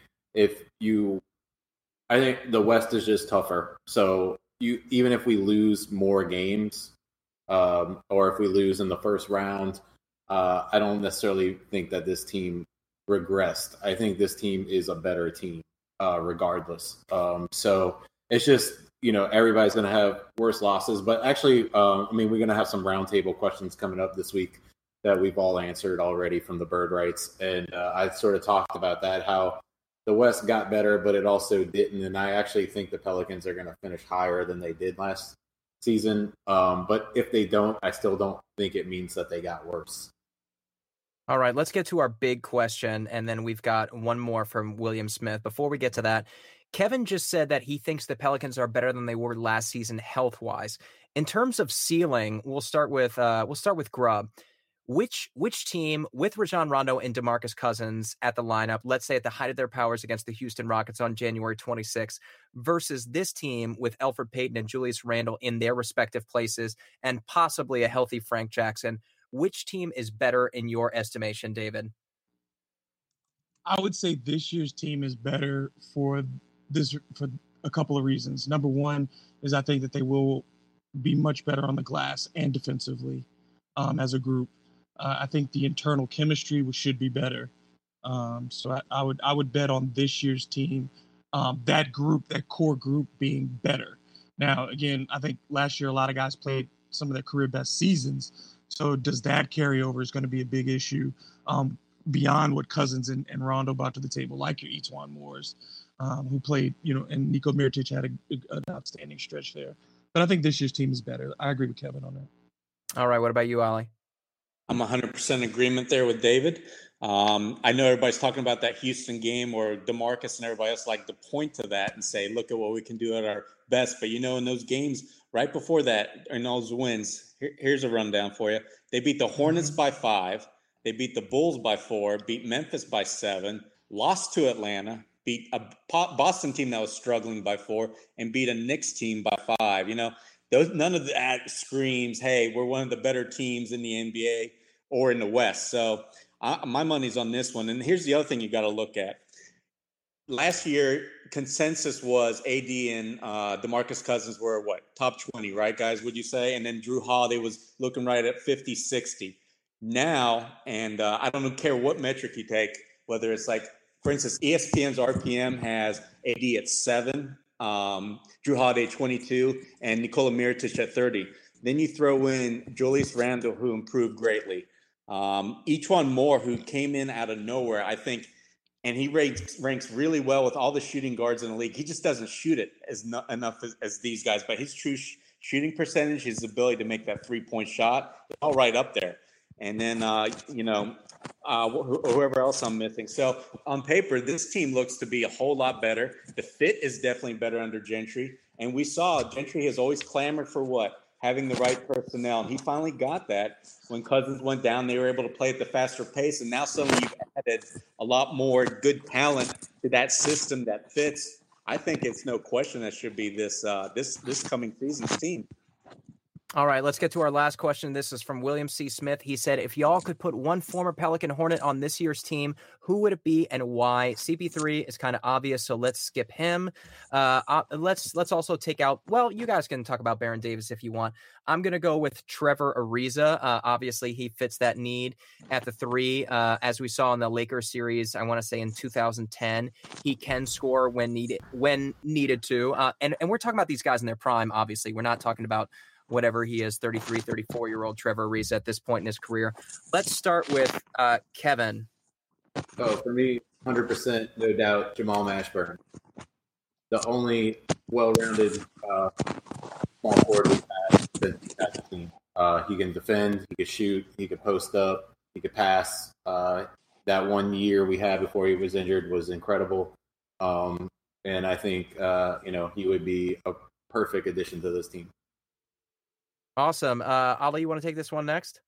I think the West is just tougher. So even if we lose more games, or if we lose in the first round, I don't necessarily think that this team regressed. I think this team is a better team, regardless. So it's just, everybody's going to have worse losses. But actually, we're going to have some roundtable questions coming up this week that we've all answered already from the Bird Rights. And I sort of talked about that, how the West got better, but it also didn't. And I actually think the Pelicans are going to finish higher than they did last season. But if they don't, I still don't think it means that they got worse. All right, let's get to our big question, and then we've got one more from William Smith. Before we get to that, Kevin just said that he thinks the Pelicans are better than they were last season health-wise. In terms of ceiling, we'll start with Grubb. which team with Rajon Rondo and DeMarcus Cousins at the lineup, let's say at the height of their powers against the Houston Rockets on January 26th, versus this team with Elfrid Payton and Julius Randle in their respective places and possibly a healthy Frank Jackson, which team is better in your estimation, David? I would say this year's team is better for a couple of reasons. Number one is I think that they will be much better on the glass and defensively as a group. I think the internal chemistry should be better. So I would bet on this year's team, that core group being better. Now, again, I think last year a lot of guys played some of their career best seasons. So does that carryover is going to be a big issue beyond what Cousins and Rondo brought to the table, like your Etuan Moores, who played, and Niko Mirotic had an outstanding stretch there. But I think this year's team is better. I agree with Kevin on that. All right. What about you, Ali? I'm 100% in agreement there with David. I know everybody's talking about that Houston game where DeMarcus and everybody else like to point to that and say, look at what we can do at our best. But, in those games right before that, in those wins, here's a rundown for you. They beat the Hornets by 5. They beat the Bulls by 4, beat Memphis by 7, lost to Atlanta, beat a Boston team that was struggling by 4, and beat a Knicks team by 5. None of that screams, hey, we're one of the better teams in the NBA or in the West. So my money's on this one. And here's the other thing you got to look at. Last year, consensus was AD and DeMarcus Cousins were top 20, right, guys, would you say? And then Jrue Holiday was looking right at 50, 60. Now, and I don't care what metric you take, whether it's for instance, ESPN's RPM has AD at 7, Jrue Holiday 22, and Nikola Mirotic at 30. Then you throw in Julius Randle, who improved greatly. Etuan Moore, who came in out of nowhere, I think, and he ranks really well with all the shooting guards in the league. He just doesn't shoot it enough as these guys, but his true shooting percentage, his ability to make that 3-point shot, all right up there. And then, whoever else I'm missing. So on paper, this team looks to be a whole lot better. The fit is definitely better under Gentry. And we saw Gentry has always clamored for what? Having the right personnel. And he finally got that. When Cousins went down, they were able to play at the faster pace. And now suddenly you've added a lot more good talent to that system that fits. I think it's no question that should be this coming season's team. All right, let's get to our last question. This is from William C. Smith. He said, if y'all could put one former Pelican Hornet on this year's team, who would it be and why? CP3 is kind of obvious, so let's skip him. Let's also take out, you guys can talk about Baron Davis if you want. I'm going to go with Trevor Ariza. Obviously, he fits that need at the 3. As we saw in the Lakers series, I want to say in 2010, he can score when needed to. And we're talking about these guys in their prime, obviously. We're not talking about whatever he is, 33, 34-year-old Trevor Ariza at this point in his career. Let's start with Kevin. Oh, for me, 100%, no doubt, Jamal Mashburn. The only well-rounded small forward we've had since the team. He can defend, he can shoot, he can post up, he could pass. That 1 year we had before he was injured was incredible. And I think, he would be a perfect addition to this team. Awesome. Ali, you want to take this one next?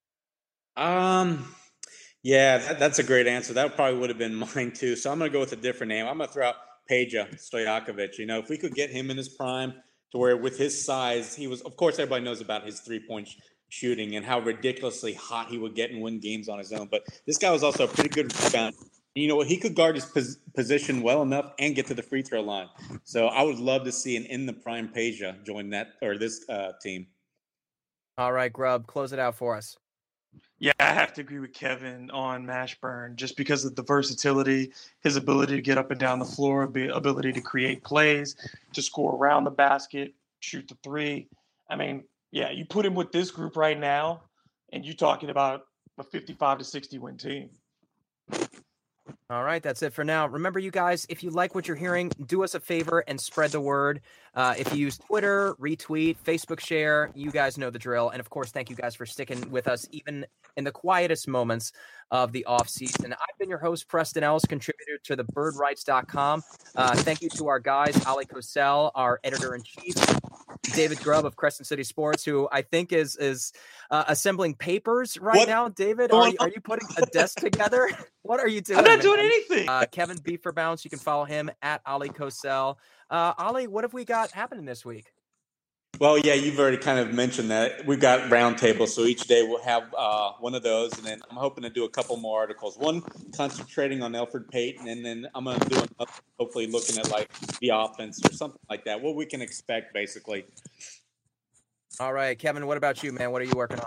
Yeah, that's a great answer. That probably would have been mine too. So I'm going to go with a different name. I'm going to throw out Peja Stojakovic. If we could get him in his prime to where with his size, he was, of course, everybody knows about his 3-point shooting and how ridiculously hot he would get and win games on his own. But this guy was also a pretty good rebound. You know what? He could guard his position well enough and get to the free throw line. So I would love to see an in the prime Peja join this team. All right, Grubb, close it out for us. Yeah, I have to agree with Kevin on Mashburn just because of the versatility, his ability to get up and down the floor, ability to create plays, to score around the basket, shoot the 3. I mean, yeah, you put him with this group right now, and you're talking about a 55 to 60 win team. All right, that's it for now. Remember, you guys, if you like what you're hearing, do us a favor and spread the word. If you use Twitter, retweet, Facebook share, you guys know the drill. And, of course, thank you guys for sticking with us even in the quietest moments of the offseason. I've been your host, Preston Ellis, contributor to thebirdrights.com. Thank you to our guys, Ali Cosell, our editor-in-chief, David Grubb of Crescent City Sports, who I think is assembling papers right now. David, are you putting a desk together? What are you doing? I'm not doing anything. Kevin B for Bounce. You can follow him at Ali Cosell. Ali, what have we got happening this week? Well, yeah, you've already kind of mentioned that. We've got roundtables, so each day we'll have one of those, and then I'm hoping to do a couple more articles. One concentrating on Elfrid Payton, and then I'm going to do another, hopefully looking at like the offense or something like that. What we can expect, basically. All right, Kevin, what about you, man? What are you working on?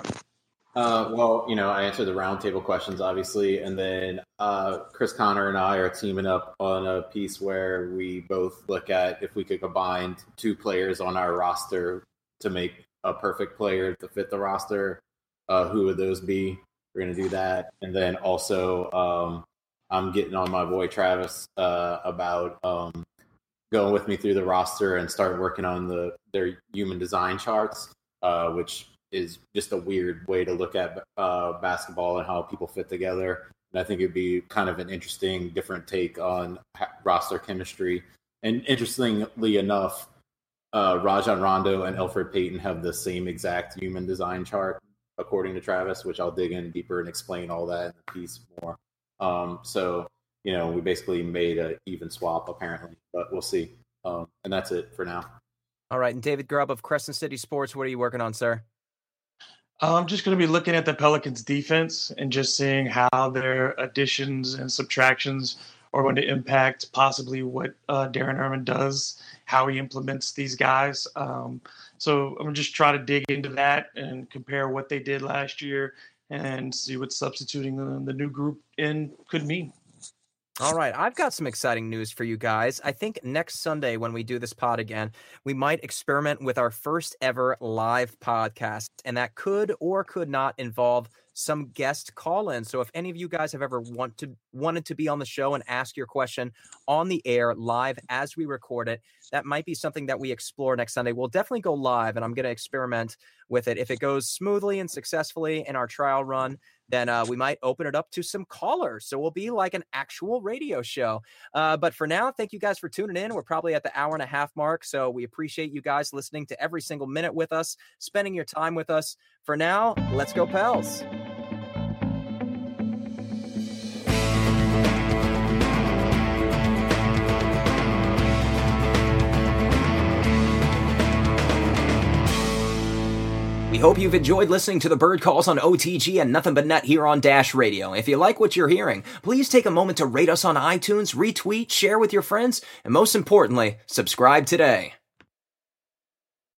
Well, I answered the roundtable questions, obviously, and then Chris Connor and I are teaming up on a piece where we both look at if we could combine 2 players on our roster to make a perfect player to fit the roster. Who would those be? We're going to do that. And then also I'm getting on my boy Travis about going with me through the roster and start working on their human design charts, which is just a weird way to look at basketball and how people fit together. And I think it'd be kind of an interesting, different take on roster chemistry. And interestingly enough, Rajon Rondo and Elfrid Payton have the same exact human design chart, according to Travis, which I'll dig in deeper and explain all that in the piece more. So, we basically made an even swap, apparently, but we'll see. And that's it for now. All right. And David Grubb of Crescent City Sports, what are you working on, sir? I'm just going to be looking at the Pelicans defense and just seeing how their additions and subtractions are going to impact possibly what Darren Erman does, how he implements these guys. So I'm just trying to dig into that and compare what they did last year and see what substituting the new group in could mean. All right, I've got some exciting news for you guys. I think next Sunday when we do this pod again, we might experiment with our first ever live podcast, and that could or could not involve some guest call-in. So if any of you guys have ever wanted to be on the show and ask your question on the air live as we record it, that might be something that we explore next Sunday. We'll definitely go live, and I'm going to experiment with it. If it goes smoothly and successfully in our trial run, then we might open it up to some callers. So we'll be like an actual radio show. But for now, thank you guys for tuning in. We're probably at the 1.5 hour mark. So we appreciate you guys listening to every single minute with us, spending your time with us. For now, let's go Pels. We hope you've enjoyed listening to the Bird Calls on OTG and Nothing But Net here on Dash Radio. If you like what you're hearing, please take a moment to rate us on iTunes, retweet, share with your friends, and most importantly, subscribe today.